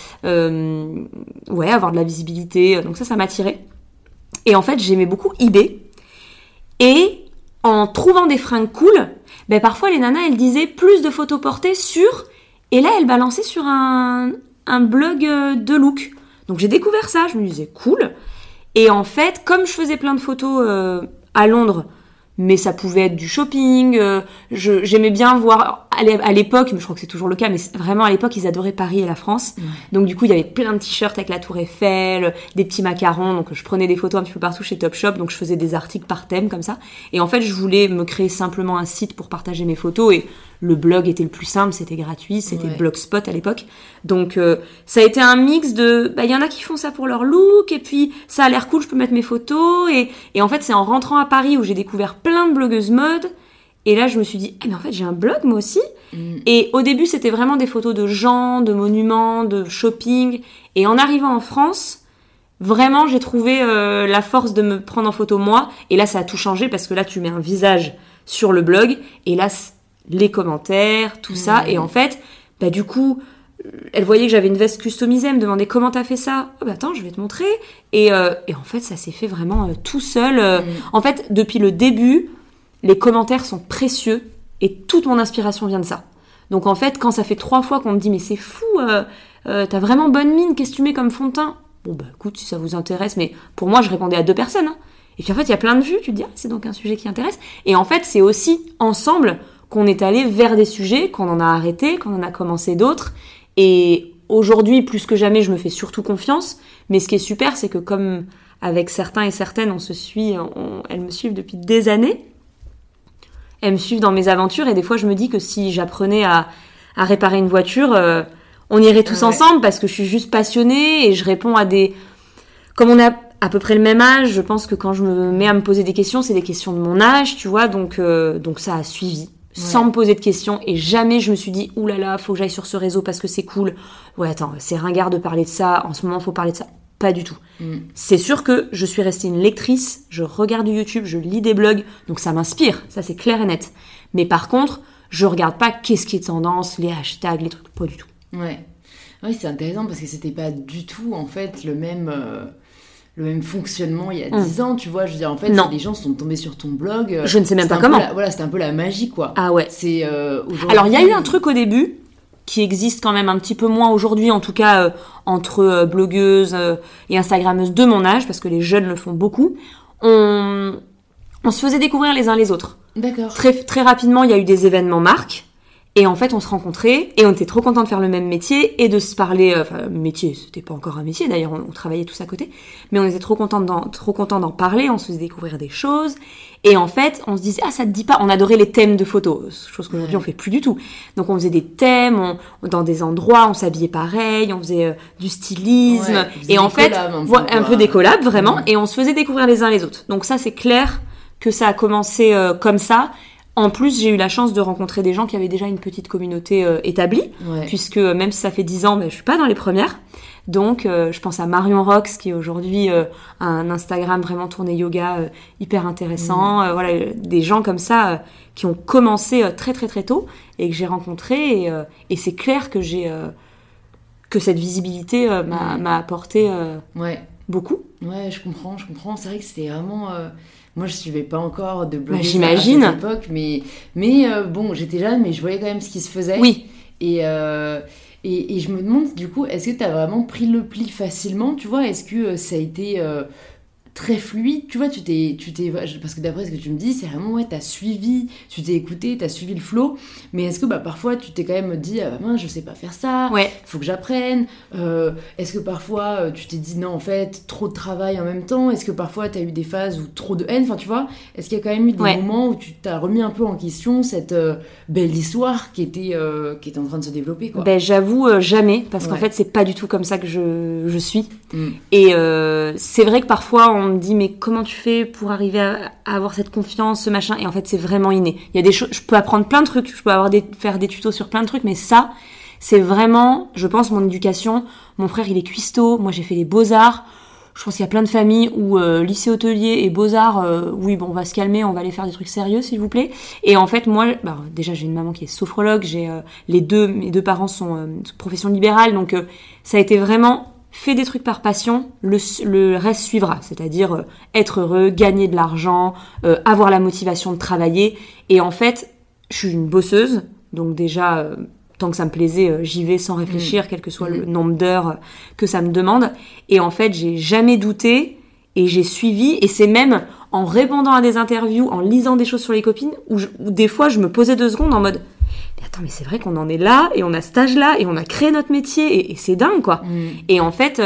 avoir de la visibilité, donc ça m'attirait. Et en fait, j'aimais beaucoup eBay, et en trouvant des fringues cool, parfois les nanas, elles disaient plus de photos portées sur... Et là, elle balançait sur un blog de look. Donc j'ai découvert ça, je me disais cool. Et en fait, comme je faisais plein de photos à Londres, mais ça pouvait être du shopping, j'aimais bien voir à l'époque, mais je crois que c'est toujours le cas, mais vraiment à l'époque, ils adoraient Paris et la France. Donc du coup, il y avait plein de t-shirts avec la Tour Eiffel, des petits macarons, donc je prenais des photos un petit peu partout chez Topshop, donc je faisais des articles par thème comme ça. Et en fait, je voulais me créer simplement un site pour partager mes photos, et le blog était le plus simple, c'était gratuit, c'était Blogspot à l'époque. Donc ça a été un mix de... y en a qui font ça pour leur look, et puis ça a l'air cool, je peux mettre mes photos, et en fait, c'est en rentrant à Paris où j'ai découvert plein de blogueuses mode. Et là, je me suis dit, mais en fait, j'ai un blog, moi aussi. Et au début, c'était vraiment des photos de gens, de monuments, de shopping. Et en arrivant en France, vraiment, j'ai trouvé la force de me prendre en photo moi. Et là, ça a tout changé parce que là, tu mets un visage sur le blog. Et là, les commentaires, tout ça. Et en fait, du coup, elle voyait que j'avais une veste customisée. Elle me demandait comment t'as fait ça. Attends, je vais te montrer. Et en fait, ça s'est fait vraiment tout seul. En fait, depuis le début... Les commentaires sont précieux et toute mon inspiration vient de ça. Donc en fait, quand ça fait 3 fois qu'on me dit « Mais c'est fou, t'as vraiment bonne mine, qu'est-ce que tu mets comme fond de teint ?» Bon écoute, si ça vous intéresse, mais pour moi, je répondais à 2 personnes. Hein. Et puis en fait, il y a plein de vues, tu te dis « c'est donc un sujet qui intéresse. » Et en fait, c'est aussi ensemble qu'on est allé vers des sujets, qu'on en a arrêté, qu'on en a commencé d'autres. Et aujourd'hui, plus que jamais, je me fais surtout confiance. Mais ce qui est super, c'est que comme avec certains et certaines, on se suit, elles me suivent depuis des années. Elles me suivent dans mes aventures et des fois je me dis que si j'apprenais à réparer une voiture, on irait tous ensemble parce que je suis juste passionnée et je réponds à des... Comme on a à peu près le même âge, je pense que quand je me mets à me poser des questions, c'est des questions de mon âge, tu vois, donc ça a suivi. Sans me poser de questions et jamais je me suis dit « Ouh là là, faut que j'aille sur ce réseau parce que c'est cool. Ouais, attends, c'est ringard de parler de ça, en ce moment faut parler de ça. » Pas du tout. C'est sûr que je suis restée une lectrice, je regarde du YouTube, je lis des blogs, donc ça m'inspire, ça c'est clair et net. Mais par contre, je regarde pas qu'est-ce qui est tendance, les hashtags, les trucs, pas du tout. Ouais, c'est intéressant parce que c'était pas du tout en fait le même fonctionnement il y a 10 ans, tu vois. Je veux dire, en fait, les gens sont tombés sur ton blog. Je ne sais même pas comment. C'était un peu la magie, quoi. Ah ouais. C'est, alors, il y a eu un truc au début qui existe quand même un petit peu moins aujourd'hui, en tout cas entre blogueuses et instagrammeuses de mon âge, parce que les jeunes le font beaucoup. On se faisait découvrir les uns les autres. D'accord. Très, très rapidement, il y a eu des événements marques. Et en fait, on se rencontrait et on était trop contents de faire le même métier et de se parler. Métier, c'était pas encore un métier d'ailleurs, on travaillait tous à côté, mais on était trop contents d'en parler. On se faisait découvrir des choses et en fait, on se disait ça te dit pas. On adorait les thèmes de photos, chose qu'aujourd'hui on fait plus du tout. Donc on faisait des thèmes, dans des endroits, on s'habillait pareil, on faisait du stylisme et en fait, un peu des collabs vraiment. Et on se faisait découvrir les uns les autres. Donc ça, c'est clair que ça a commencé comme ça. En plus, j'ai eu la chance de rencontrer des gens qui avaient déjà une petite communauté établie, puisque même si ça fait 10 ans, je suis pas dans les premières. Donc, je pense à Marion Rox, qui est aujourd'hui un Instagram vraiment tourné yoga hyper intéressant. Voilà, des gens comme ça qui ont commencé très très très tôt et que j'ai rencontrés. Et c'est clair que j'ai que cette visibilité m'a apporté beaucoup. Ouais, je comprends. C'est vrai que c'était vraiment... Moi, je suivais pas encore de blogueuses j'imagine. à cette époque, mais bon, j'étais jeune, mais je voyais quand même ce qui se faisait. Oui. Et je me demande, du coup, est-ce que t'as vraiment pris le pli facilement, tu vois? Est-ce que ça a été très fluide, tu vois? Parce que d'après ce que tu me dis, c'est vraiment, t'as suivi, tu t'es écouté, t'as suivi le flow, mais est-ce que parfois, tu t'es quand même dit, mince, je sais pas faire ça, faut que j'apprenne, est-ce que parfois, tu t'es dit, non, en fait, trop de travail en même temps, est-ce que parfois, t'as eu des phases où trop de haine, enfin, tu vois, est-ce qu'il y a quand même eu des moments où tu t'as remis un peu en question cette belle histoire qui était en train de se développer, quoi? Ben, j'avoue, jamais, parce qu'en fait, c'est pas du tout comme ça que je suis. Et c'est vrai que parfois, on me dit, mais comment tu fais pour arriver à avoir cette confiance, ce machin? Et en fait, c'est vraiment inné. Il y a des choses, je peux apprendre plein de trucs, je peux faire des tutos sur plein de trucs, mais ça, c'est vraiment, je pense, mon éducation. Mon frère, il est cuistot, moi, j'ai fait les beaux-arts. Je pense qu'il y a plein de familles où lycée hôtelier et beaux-arts, oui, bon, on va se calmer, on va aller faire des trucs sérieux, s'il vous plaît. Et en fait, moi, déjà, j'ai une maman qui est sophrologue, mes deux parents sont profession libérale, donc ça a été vraiment fais des trucs par passion, le reste suivra, c'est-à-dire être heureux, gagner de l'argent, avoir la motivation de travailler. Et en fait, je suis une bosseuse, donc déjà, tant que ça me plaisait, j'y vais sans réfléchir, quel que soit le nombre d'heures que ça me demande. Et en fait, j'ai jamais douté et j'ai suivi. Et c'est même en répondant à des interviews, en lisant des choses sur les copines, où des fois, je me posais 2 secondes en mode... Mais attends, mais c'est vrai qu'on en est là, et on a cet âge-là, et on a créé notre métier, et c'est dingue, quoi. Et en fait,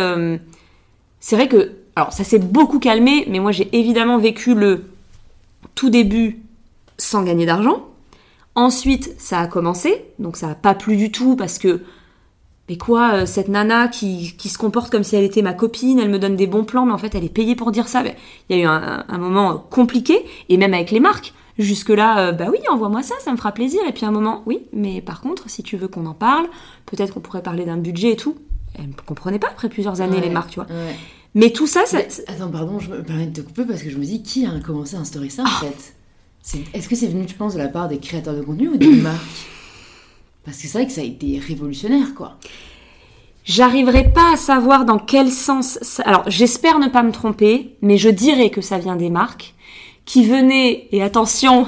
c'est vrai que... Alors, ça s'est beaucoup calmé, mais moi, j'ai évidemment vécu le tout début sans gagner d'argent. Ensuite, ça a commencé, donc ça n'a pas plu du tout, parce que... Mais quoi, cette nana qui se comporte comme si elle était ma copine, elle me donne des bons plans, mais en fait, elle est payée pour dire ça. Il y a eu un moment compliqué, et même avec les marques. Jusque-là, oui, envoie-moi ça me fera plaisir. Et puis à un moment, oui, mais par contre, si tu veux qu'on en parle, peut-être qu'on pourrait parler d'un budget et tout. Elle ne comprenait pas après plusieurs années, les marques, tu vois. Ouais. Mais tout ça, Attends, pardon, je me permets de te couper parce que je me dis, qui a commencé à instaurer ça, en fait? Est-ce que c'est venu, tu penses, de la part des créateurs de contenu ou des marques? Parce que c'est vrai que ça a été révolutionnaire, quoi. J'arriverai pas à savoir dans quel sens... Alors, j'espère ne pas me tromper, mais je dirais que ça vient des marques qui venaient, et attention,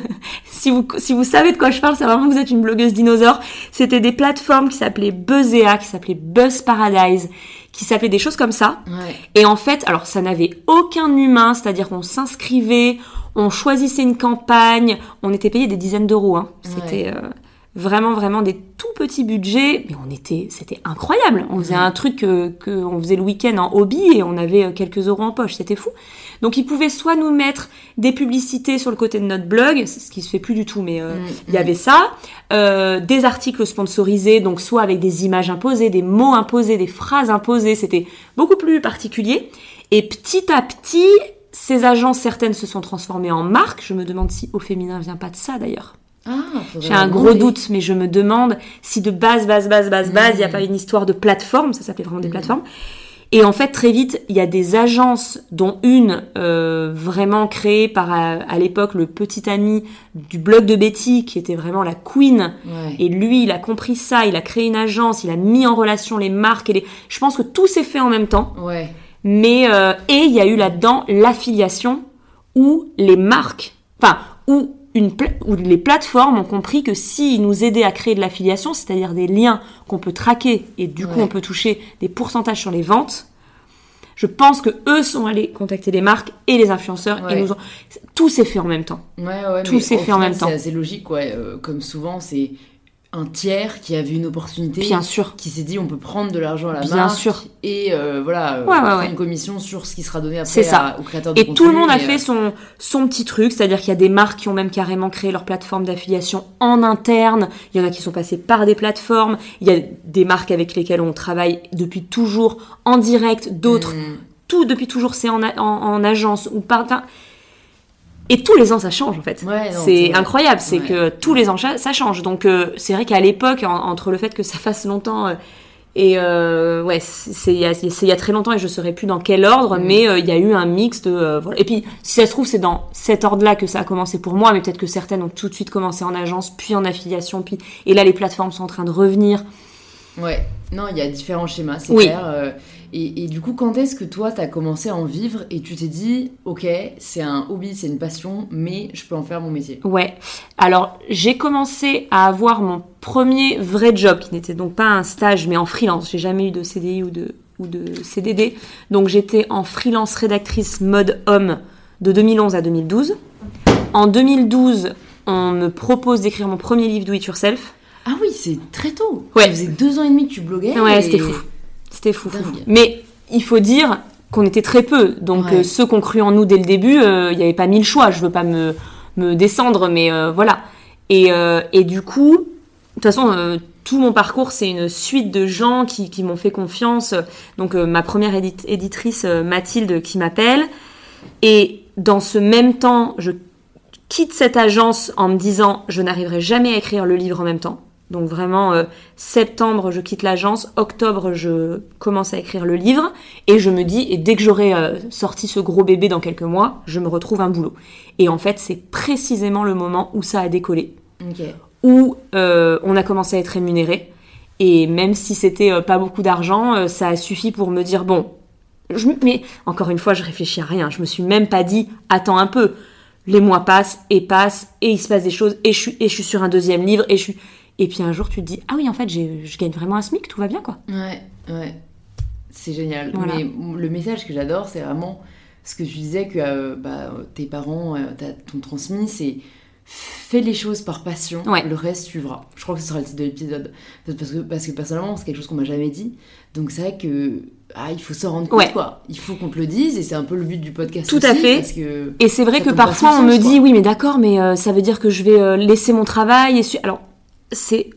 si vous savez de quoi je parle, c'est vraiment que vous êtes une blogueuse dinosaure, c'était des plateformes qui s'appelaient Buzzea, qui s'appelaient Buzz Paradise, qui s'appelaient des choses comme ça. Ouais. Et en fait, alors ça n'avait aucun humain, c'est-à-dire qu'on s'inscrivait, on choisissait une campagne, on était payé des dizaines d'euros, hein. C'était vraiment des tout petits budgets, mais c'était incroyable. On faisait un truc que on faisait le week-end en hobby et on avait quelques euros en poche, c'était fou. Donc ils pouvaient soit nous mettre des publicités sur le côté de notre blog, c'est ce qui se fait plus du tout, mais il y avait ça, des articles sponsorisés, donc soit avec des images imposées, des mots imposés, des phrases imposées, c'était beaucoup plus particulier. Et petit à petit, ces agences, certaines se sont transformées en marques. Je me demande si Au Féminin vient pas de ça d'ailleurs. J'ai un gros doute, mais je me demande si de base, il n'y a pas une histoire de plateforme, ça s'appelait vraiment des plateformes. Et en fait, très vite, il y a des agences, dont une vraiment créée par, à l'époque, le petit ami du blog de Betty, qui était vraiment la queen. Ouais. Et lui, il a compris ça, il a créé une agence, il a mis en relation les marques. Je pense que tout s'est fait en même temps. Ouais. Mais et il y a eu là-dedans l'affiliation où les marques, où les plateformes ont compris que s'ils nous aidaient à créer de l'affiliation, c'est-à-dire des liens qu'on peut traquer et du coup on peut toucher des pourcentages sur les ventes, je pense que eux sont allés contacter les marques et les influenceurs et tout s'est fait en même temps. Tout s'est fait en même temps. C'est assez logique, comme souvent c'est un tiers qui a vu une opportunité, bien sûr, qui s'est dit on peut prendre de l'argent à la bien marque sûr. Et prendre une commission sur ce qui sera donné après aux créateurs de contenu. Et tout le monde a fait son petit truc, c'est-à-dire qu'il y a des marques qui ont même carrément créé leur plateforme d'affiliation en interne, il y en a qui sont passés par des plateformes, il y a des marques avec lesquelles on travaille depuis toujours en direct, d'autres, tout depuis toujours c'est en agence ou par... Et tous les ans, ça change, en fait. C'est incroyable, c'est que tous les ans, ça change. Donc, c'est vrai qu'à l'époque, entre le fait que ça fasse longtemps et... c'est il y a très longtemps et je ne saurais plus dans quel ordre, mais il y a eu un mix de... voilà. Et puis, si ça se trouve, c'est dans cet ordre-là que ça a commencé pour moi, mais peut-être que certaines ont tout de suite commencé en agence, puis en affiliation, et là, les plateformes sont en train de revenir. Ouais, non, il y a différents schémas, c'est Oui. clair. Et du coup, quand est-ce que toi, t'as commencé à en vivre et tu t'es dit, ok, c'est un hobby, c'est une passion, mais je peux en faire mon métier? Ouais. Alors, j'ai commencé à avoir mon premier vrai job, qui n'était donc pas un stage, mais en freelance. J'ai jamais eu de CDI ou de CDD. Donc, j'étais en freelance rédactrice mode homme de 2011 à 2012. En 2012, on me propose d'écrire mon premier livre Do It Yourself. Ah oui, c'est très tôt. Ouais. Ça faisait 2 ans et demi que tu bloguais. Ouais, et... c'était fou. C'était fou. Dingue. Mais il faut dire qu'on était très peu. Donc, Ouais. ceux qui ont cru en nous dès le début, il n'y avait pas 1000 choix. Je veux pas me descendre, mais voilà. Et du coup, de toute façon, tout mon parcours, c'est une suite de gens qui m'ont fait confiance. Donc, ma première éditrice, Mathilde, qui m'appelle. Et dans ce même temps, je quitte cette agence en me disant, je n'arriverai jamais à écrire le livre en même temps. Donc vraiment, septembre, je quitte l'agence. Octobre, je commence à écrire le livre. Et je me dis, et dès que j'aurai sorti ce gros bébé dans quelques mois, je me retrouve un boulot. Et en fait, c'est précisément le moment où ça a décollé. Ok. Où on a commencé à être rémunéré. Et même si c'était pas beaucoup d'argent, ça a suffi pour me dire, bon... Mais encore une fois, je réfléchis à rien. Je me suis même pas dit, attends un peu. Les mois passent, et il se passe des choses. Et je suis sur un deuxième livre, Et puis un jour, tu te dis, ah oui, en fait, je gagne vraiment un SMIC, tout va bien, quoi. Ouais. C'est génial. Voilà. Mais le message que j'adore, c'est vraiment ce que tu disais que tes parents t'ont transmis, c'est fais les choses par passion, Ouais. le reste suivra. Je crois que ce sera le titre de l'épisode. Parce que personnellement, c'est quelque chose qu'on m'a jamais dit. Donc c'est vrai que il faut s'en rendre compte, Ouais. quoi. Il faut qu'on te le dise, et c'est un peu le but du podcast Tout aussi, à fait. Parce que Et c'est vrai ça que tombe pas parfois, sous on le me sens, dit, quoi. oui, mais d'accord, mais ça veut dire que je vais laisser mon travail. Alors, c'est...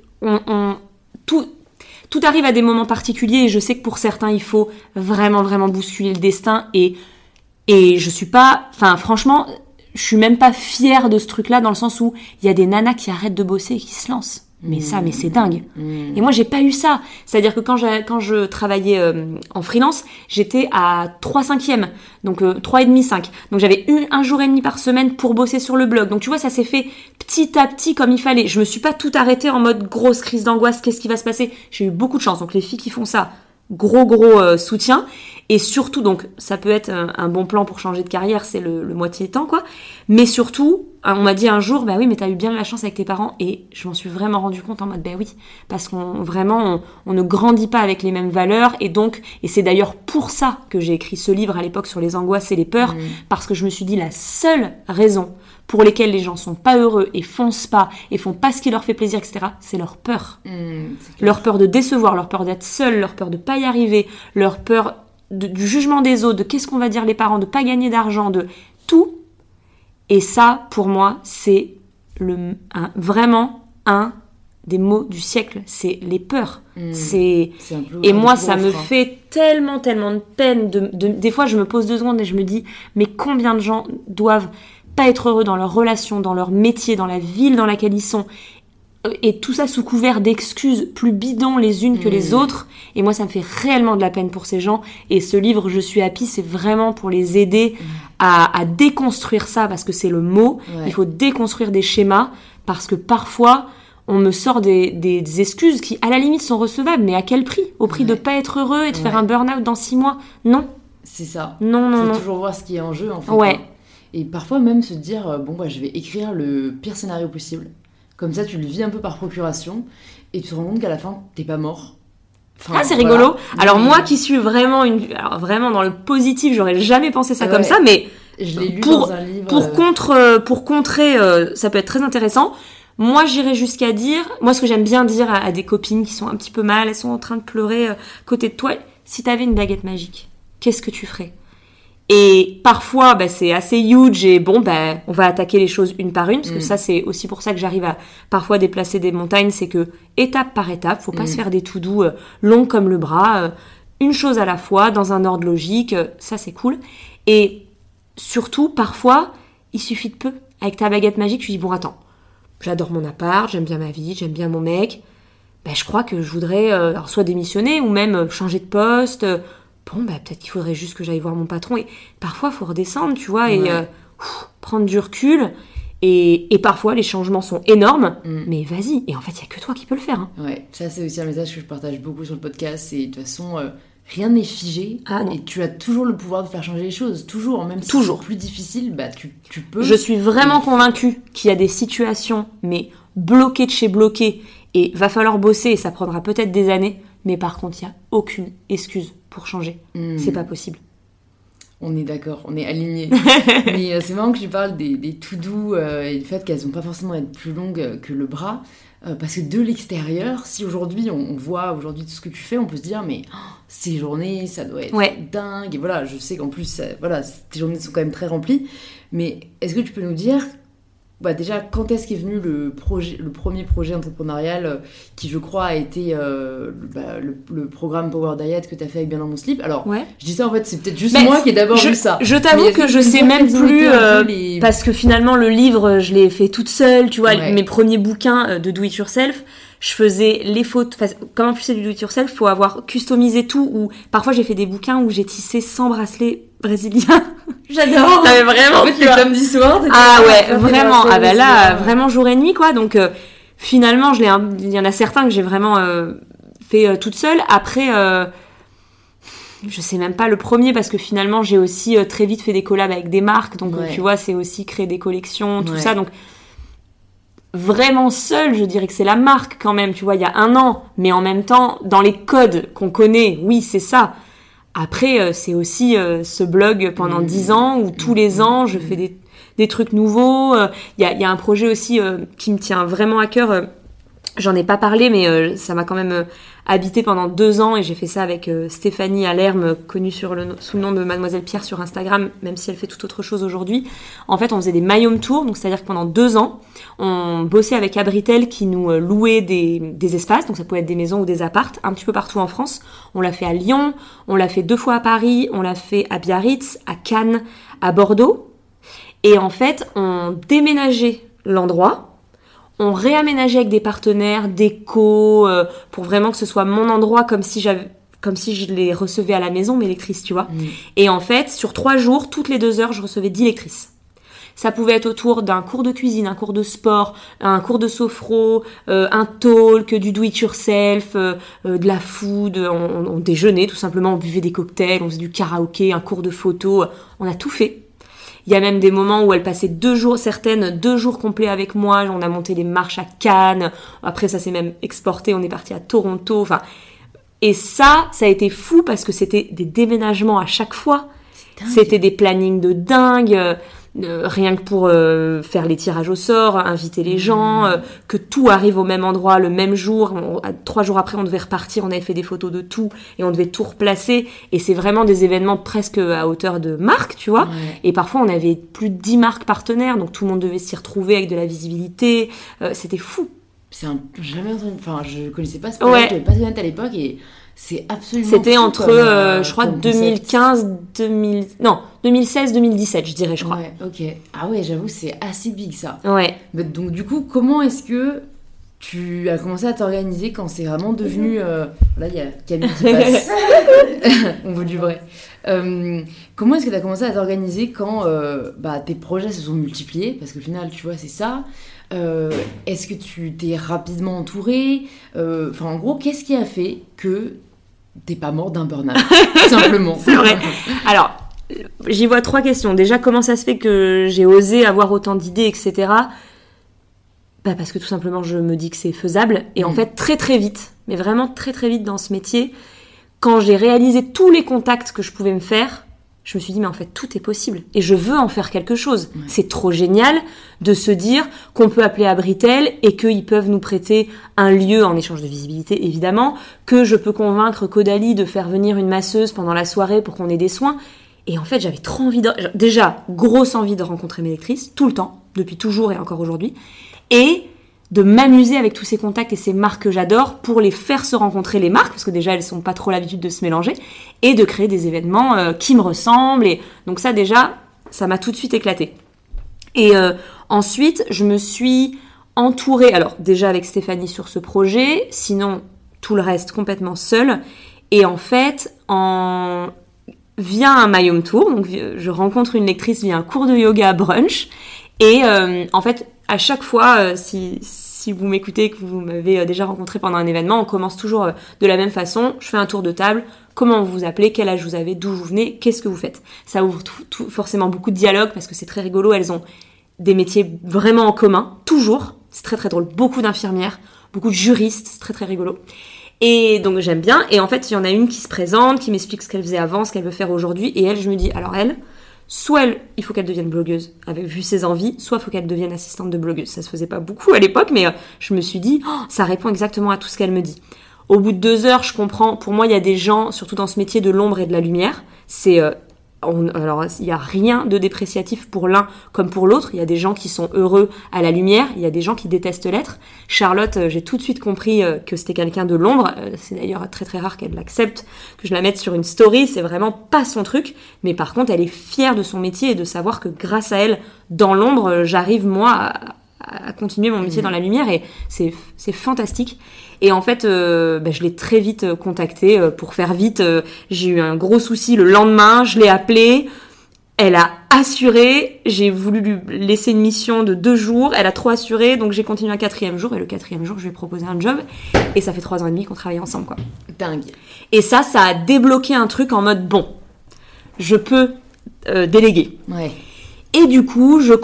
Tout arrive à des moments particuliers, et je sais que pour certains, il faut vraiment, vraiment bousculer le destin. Et je suis pas... Enfin, franchement, je suis même pas fière de ce truc-là, dans le sens où il y a des nanas qui arrêtent de bosser et qui se lancent. Mais c'est dingue. Et moi, j'ai pas eu ça. C'est-à-dire que quand je travaillais en freelance, j'étais à 3/5, donc 3,5, 5. Donc j'avais eu un jour et demi par semaine pour bosser sur le blog. Donc tu vois, ça s'est fait petit à petit comme il fallait. Je me suis pas tout arrêtée en mode grosse crise d'angoisse, qu'est-ce qui va se passer? J'ai eu beaucoup de chance. Donc les filles qui font ça, gros soutien. Et surtout, donc, ça peut être un bon plan pour changer de carrière, c'est le moitié temps, quoi. Mais surtout, on m'a dit un jour, bah oui, mais t'as eu bien de la chance avec tes parents. Et je m'en suis vraiment rendu compte en mode, bah oui, parce qu'on ne grandit pas avec les mêmes valeurs. Et c'est d'ailleurs pour ça que j'ai écrit ce livre à l'époque sur les angoisses et les peurs, parce que je me suis dit, la seule raison pour lesquelles les gens sont pas heureux et foncent pas et font pas ce qui leur fait plaisir, etc., c'est leur peur. Leur peur de décevoir, leur peur d'être seul, leur peur de pas y arriver, leur peur du jugement des autres, de qu'est-ce qu'on va dire les parents, de pas gagner d'argent, de tout. Et ça, pour moi, c'est vraiment un des mots du siècle. C'est les peurs. Et moi, ça me fait tellement de peine. Des fois, je me pose 2 secondes et je me dis, mais combien de gens doivent pas être heureux dans leur relation, dans leur métier, dans la ville dans laquelle ils sont, et tout ça sous couvert d'excuses plus bidons les unes que les autres. Et moi, ça me fait réellement de la peine pour ces gens. Et ce livre, Je suis happy, c'est vraiment pour les aider à déconstruire ça, parce que c'est le mot. Ouais. Il faut déconstruire des schémas, parce que parfois, on me sort des excuses qui, à la limite, sont recevables. Mais à quel prix? Au prix de pas être heureux et de faire un burn-out dans 6 mois? Non. C'est ça. Non. Faut toujours voir ce qui est en jeu, en fait. Ouais. Et parfois même se dire, je vais écrire le pire scénario possible. Comme ça, tu le vis un peu par procuration, et tu te rends compte qu'à la fin, t'es pas mort. Enfin, c'est rigolo. Alors moi qui suis vraiment vraiment dans le positif, j'aurais jamais pensé ça comme ça, mais je l'ai lu dans un livre. Pour contrer, ça peut être très intéressant. Moi, j'irais jusqu'à dire, ce que j'aime bien dire à des copines qui sont un petit peu mal, elles sont en train de pleurer à côté de toi, si t'avais une baguette magique, qu'est-ce que tu ferais? Et parfois, c'est assez huge et on va attaquer les choses une par une, parce que ça, c'est aussi pour ça que j'arrive à parfois déplacer des montagnes, c'est que étape par étape, faut pas se faire des to-do longs comme le bras, une chose à la fois, dans un ordre logique, ça c'est cool. Et surtout, parfois, il suffit de peu. Avec ta baguette magique, tu dis, bon attends, j'adore mon appart, j'aime bien ma vie, j'aime bien mon mec, je crois que je voudrais soit démissionner ou même changer de poste. Peut-être qu'il faudrait juste que j'aille voir mon patron. Et parfois, il faut redescendre, tu vois, et prendre du recul Et parfois, les changements sont énormes, mais vas-y. Et en fait, il n'y a que toi qui peux le faire. Hein. Ouais, ça, c'est aussi un message que je partage beaucoup sur le podcast. C'est de toute façon, rien n'est figé. Et tu as toujours le pouvoir de faire changer les choses. Toujours. Même si c'est plus difficile, bah, tu peux. Je suis vraiment convaincue qu'il y a des situations, mais bloquées de chez bloquées. Et va falloir bosser, et ça prendra peut-être des années. Mais par contre, il n'y a aucune excuse pour changer. C'est pas possible. On est d'accord, on est alignés. Mais c'est marrant que tu parles des to-do et du fait qu'elles n'ont pas forcément être plus longues que le bras. Parce que de l'extérieur, si aujourd'hui on voit aujourd'hui tout ce que tu fais, on peut se dire mais ces journées, ça doit être dingue. Et voilà, je sais qu'en plus, tes journées sont quand même très remplies. Mais est-ce que tu peux nous dire, déjà, quand est-ce qu'est venu le premier projet entrepreneurial qui, je crois, a été le programme Power Diet que tu as fait avec Bien dans mon slip. Alors, je dis ça, en fait, c'est peut-être juste moi qui ai d'abord vu ça. Je t'avoue que je sais même plus, parce que finalement, le livre, je l'ai fait toute seule, tu vois, mes premiers bouquins de Do It Yourself, je faisais les photos, comme en plus c'est du Do It Yourself, faut avoir customisé tout, ou parfois j'ai fait des bouquins où j'ai tissé 100 bracelets brésiliens. J'adore. Mais vraiment, en fait, les samedis soirs. Vraiment. Ah bah là, vraiment jour et nuit, quoi. Donc finalement, il y en a certains que j'ai vraiment fait toute seule. Après, je sais même pas le premier parce que finalement, j'ai aussi très vite fait des collabs avec des marques. Donc tu vois, c'est aussi créer des collections, tout ça. Donc vraiment seule, je dirais que c'est la marque quand même. Tu vois, il y a 1 an, mais en même temps, dans les codes qu'on connaît, oui, c'est ça. Après, c'est aussi ce blog pendant 10 ans où tous les ans, je fais des trucs nouveaux. Il y a un projet aussi qui me tient vraiment à cœur. J'en ai pas parlé, mais ça m'a quand même habité pendant 2 ans et j'ai fait ça avec Stéphanie Allerme, connue sous le nom de Mademoiselle Pierre sur Instagram, même si elle fait tout autre chose aujourd'hui. En fait, on faisait des Mayhom Tours, donc c'est-à-dire que pendant 2 ans, on bossait avec Abritel qui nous louait des espaces, donc ça pouvait être des maisons ou des appartes, un petit peu partout en France. On l'a fait à Lyon, on l'a fait 2 fois à Paris, on l'a fait à Biarritz, à Cannes, à Bordeaux. Et en fait, on déménageait l'endroit. On réaménageait avec des partenaires, déco, pour vraiment que ce soit mon endroit comme si je les recevais à la maison, mes lectrices, tu vois. Et en fait, sur 3 jours, toutes les 2 heures, je recevais 10 lectrices. Ça pouvait être autour d'un cours de cuisine, un cours de sport, un cours de sophro, un talk, du do-it-yourself, de la food, on déjeunait tout simplement, on buvait des cocktails, on faisait du karaoké, un cours de photo, on a tout fait. Il y a même des moments où elle passait 2 jours, certaines 2 jours complets avec moi. On a monté des marches à Cannes. Après, ça s'est même exporté. On est parti à Toronto. Enfin, et ça a été fou parce que c'était des déménagements à chaque fois. C'était des plannings de dingue. Rien que pour faire les tirages au sort, inviter les gens, que tout arrive au même endroit le même jour. 3 jours après, on devait repartir, on avait fait des photos de tout et on devait tout replacer. Et c'est vraiment des événements presque à hauteur de marque, tu vois. Et parfois, on avait plus de 10 marques partenaires, donc tout le monde devait s'y retrouver avec de la visibilité. C'était fou. Jamais entendu. Enfin, je connaissais pas ce projet, j'avais pas honnête à l'époque et c'est absolument. C'était fou, entre, je crois, 2016-2017, je dirais, je crois. Ouais, ok. Ah ouais, j'avoue, c'est assez big ça. Ouais. Mais donc, du coup, comment est-ce que tu as commencé à t'organiser quand c'est vraiment devenu. Là, il y a Camille qui passe. On veut du vrai. Comment est-ce que tu as commencé à t'organiser quand tes projets se sont multipliés? Parce qu'au final, tu vois, c'est ça. Est-ce que tu t'es rapidement entourée? En gros, qu'est-ce qui a fait que t'es pas mort d'un burn-out? Tout simplement. C'est vrai. Alors, j'y vois 3 questions. Déjà, comment ça se fait que j'ai osé avoir autant d'idées, etc. Parce que tout simplement, je me dis que c'est faisable. Et en fait, très très vite, mais vraiment très très vite dans ce métier, quand j'ai réalisé tous les contacts que je pouvais me faire, je me suis dit, mais en fait, tout est possible. Et je veux en faire quelque chose. Ouais. C'est trop génial de se dire qu'on peut appeler Abritel et qu'ils peuvent nous prêter un lieu en échange de visibilité, évidemment, que je peux convaincre Caudalie de faire venir une masseuse pendant la soirée pour qu'on ait des soins. Et en fait, j'avais trop envie déjà, grosse envie de rencontrer mes lectrices, tout le temps, depuis toujours et encore aujourd'hui. Et de m'amuser avec tous ces contacts et ces marques que j'adore pour les faire se rencontrer, les marques, parce que déjà elles n'ont pas trop l'habitude de se mélanger, et de créer des événements qui me ressemblent. Et donc ça déjà, ça m'a tout de suite éclaté. Et ensuite, je me suis entourée, alors déjà avec Stéphanie sur ce projet, sinon tout le reste complètement seule. Et en fait, via un Mayhom Tour, donc je rencontre une lectrice via un cours de yoga à brunch. Et en fait, à chaque fois, si vous m'écoutez, que vous m'avez déjà rencontré pendant un événement, on commence toujours de la même façon. Je fais un tour de table. Comment vous vous appelez? Quel âge vous avez? D'où vous venez? Qu'est-ce que vous faites? Ça ouvre forcément beaucoup de dialogues parce que c'est très rigolo. Elles ont des métiers vraiment en commun, toujours. C'est très très drôle. Beaucoup d'infirmières, beaucoup de juristes, c'est très très rigolo. Et donc j'aime bien. Et en fait, il y en a une qui se présente, qui m'explique ce qu'elle faisait avant, ce qu'elle veut faire aujourd'hui. Et elle, je me dis, alors elle, soit il faut qu'elle devienne blogueuse, avec vu ses envies, soit il faut qu'elle devienne assistante de blogueuse. Ça se faisait pas beaucoup à l'époque, mais je me suis dit, ça répond exactement à tout ce qu'elle me dit. Au bout de 2 heures, je comprends. Pour moi, il y a des gens, surtout dans ce métier de l'ombre et de la lumière, alors, il n'y a rien de dépréciatif pour l'un comme pour l'autre. Il y a des gens qui sont heureux à la lumière, il y a des gens qui détestent l'être. Charlotte, j'ai tout de suite compris que c'était quelqu'un de l'ombre. C'est d'ailleurs très très rare qu'elle l'accepte, que je la mette sur une story. C'est vraiment pas son truc. Mais par contre, elle est fière de son métier et de savoir que grâce à elle, dans l'ombre, j'arrive moi à continuer mon métier dans la lumière. Et c'est fantastique. Et en fait, je l'ai très vite contactée pour faire vite. J'ai eu un gros souci le lendemain, je l'ai appelée. Elle a assuré. J'ai voulu lui laisser une mission de 2 jours. Elle a trop assuré, donc j'ai continué un 4e jour. Et le 4e jour, je lui ai proposé un job. Et ça fait 3 ans et demi qu'on travaille ensemble, quoi. Dingue. Et ça a débloqué un truc en mode, bon, je peux déléguer. Ouais. Et du coup, ça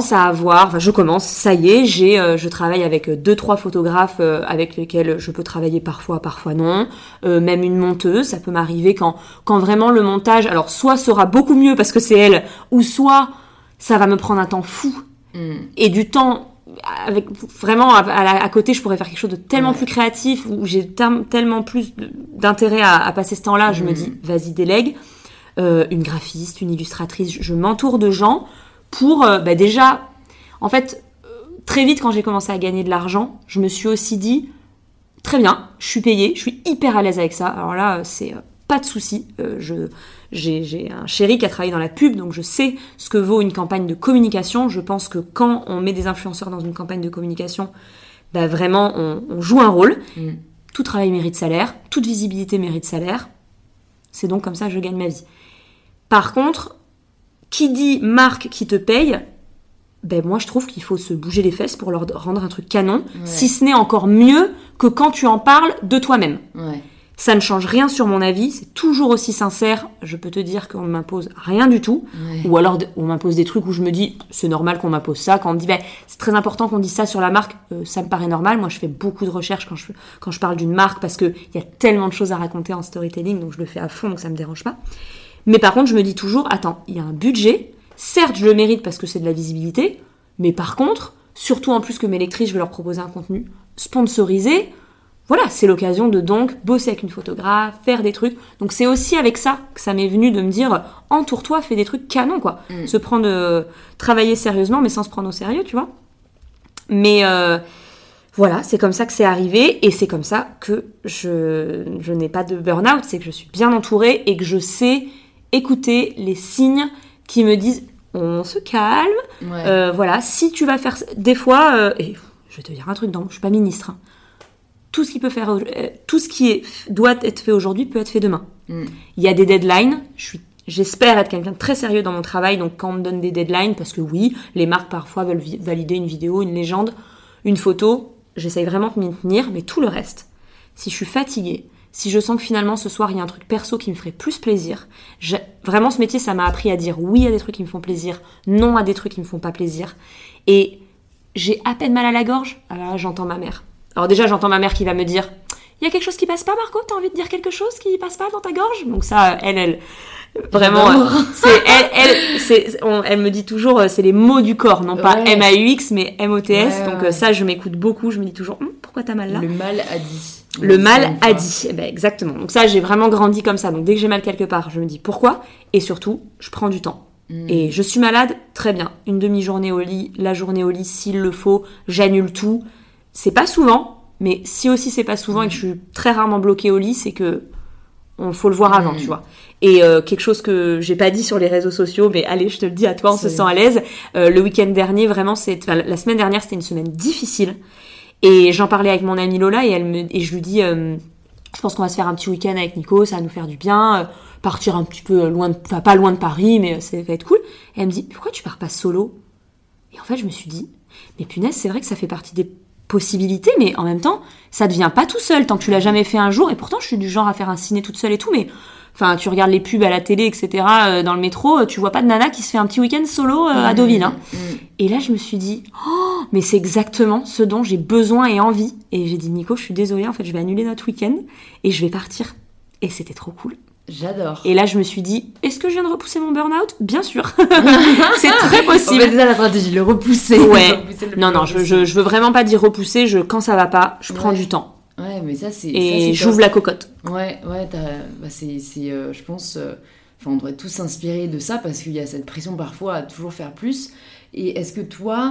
y est, je travaille avec 2-3 photographes avec lesquels je peux travailler parfois non, même une monteuse, ça peut m'arriver quand vraiment le montage, alors soit sera beaucoup mieux parce que c'est elle, ou soit ça va me prendre un temps fou, et du temps, avec vraiment à côté, je pourrais faire quelque chose de tellement plus créatif, où j'ai tellement plus d'intérêt à passer ce temps-là, je me dis, vas-y, délègue. Une graphiste, une illustratrice, je m'entoure de gens pour déjà, en fait, très vite quand j'ai commencé à gagner de l'argent, je me suis aussi dit, très bien, je suis payée, je suis hyper à l'aise avec ça, alors là, c'est pas de souci, j'ai un chéri qui a travaillé dans la pub, donc je sais ce que vaut une campagne de communication, je pense que quand on met des influenceurs dans une campagne de communication, vraiment, on joue un rôle, tout travail mérite salaire, toute visibilité mérite salaire, c'est donc comme ça que je gagne ma vie. Par contre, qui dit marque qui te paye, moi je trouve qu'il faut se bouger les fesses pour leur rendre un truc canon, si ce n'est encore mieux que quand tu en parles de toi-même. Ouais. Ça ne change rien sur mon avis, c'est toujours aussi sincère, je peux te dire qu'on ne m'impose rien du tout, ou alors on m'impose des trucs où je me dis, c'est normal qu'on m'impose ça, quand on me dit, c'est très important qu'on dise ça sur la marque, ça me paraît normal, moi je fais beaucoup de recherches quand je parle d'une marque, parce qu'il y a tellement de choses à raconter en storytelling, donc je le fais à fond, donc ça me dérange pas. Mais par contre, je me dis toujours, attends, il y a un budget, certes je le mérite parce que c'est de la visibilité, mais par contre, surtout en plus que mes lectrices, je vais leur proposer un contenu sponsorisé, voilà, c'est l'occasion de donc bosser avec une photographe, faire des trucs. Donc c'est aussi avec ça que ça m'est venu de me dire, entoure-toi, fais des trucs canons, quoi. Se prendre, travailler sérieusement, mais sans se prendre au sérieux, tu vois. Mais voilà, c'est comme ça que c'est arrivé, et c'est comme ça que je n'ai pas de burn-out, c'est que je suis bien entourée et que je sais écouter les signes qui me disent, on se calme, voilà, si tu vas faire... Des fois, et je vais te dire un truc, je suis pas ministre, hein. Tout ce qui doit être fait aujourd'hui peut être fait demain. Il y a des deadlines. J'espère être quelqu'un de très sérieux dans mon travail. Donc quand on me donne des deadlines, parce que oui, les marques parfois veulent valider une vidéo, une légende, une photo, j'essaye vraiment de m'y tenir. Mais tout le reste, si je suis fatiguée, si je sens que finalement ce soir il y a un truc perso qui me ferait plus plaisir, vraiment ce métier ça m'a appris à dire oui à des trucs qui me font plaisir, non à des trucs qui me font pas plaisir. Et j'ai à peine mal à la gorge, alors là j'entends ma mère. Alors déjà, j'entends ma mère qui va me dire « Il y a quelque chose qui passe pas, Margot? T'as envie de dire quelque chose qui passe pas dans ta gorge ?» Donc ça, elle vraiment, elle me dit toujours, c'est les mots du corps, non pas MAUX, mais MOTS. Donc ça, je m'écoute beaucoup, je me dis toujours « Pourquoi t'as mal là ?» Le mal a dit. Le mal a dit, exactement. Donc ça, j'ai vraiment grandi comme ça. Donc dès que j'ai mal quelque part, je me dis « Pourquoi ?» Et surtout, je prends du temps. Et je suis malade, très bien. Une demi-journée au lit, la journée au lit, s'il le faut, j'annule tout. C'est pas souvent, mais si aussi c'est pas souvent et que je suis très rarement bloquée au lit, c'est que faut le voir avant, tu vois. Et quelque chose que j'ai pas dit sur les réseaux sociaux, mais allez, je te le dis à toi, on se sent à l'aise. Le week-end dernier, vraiment, la semaine dernière, c'était une semaine difficile. Et j'en parlais avec mon amie Lola et je lui dis, je pense qu'on va se faire un petit week-end avec Nico, ça va nous faire du bien, partir un petit peu loin, pas loin de Paris, mais ça va être cool. Et elle me dit, pourquoi tu pars pas solo ? Et Et en fait, je me suis dit, mais punaise, c'est vrai que ça fait partie des possibilités, mais en même temps, ça ne devient pas tout seul tant que tu l'as jamais fait un jour. Et pourtant, je suis du genre à faire un ciné toute seule et tout, mais enfin, tu regardes les pubs à la télé, etc., dans le métro, tu vois pas de nana qui se fait un petit week-end solo à Deauville. Hein. Et là, je me suis dit, oh, mais c'est exactement ce dont j'ai besoin et envie. Et j'ai dit, Nico, je suis désolée, en fait, je vais annuler notre week-end et je vais partir. Et c'était trop cool. J'adore. Et là, je me suis dit, est-ce que je viens de repousser mon burn-out ? Bien sûr. C'est très possible. C'est ça la stratégie, le repousser. Ouais. Non, je veux vraiment pas dire repousser. Quand ça va pas, je prends du temps. Ouais, mais ça, c'est... Et j'ouvre la cocotte. Ouais, je pense... on devrait tous s'inspirer de ça parce qu'il y a cette pression parfois à toujours faire plus. Et est-ce que toi...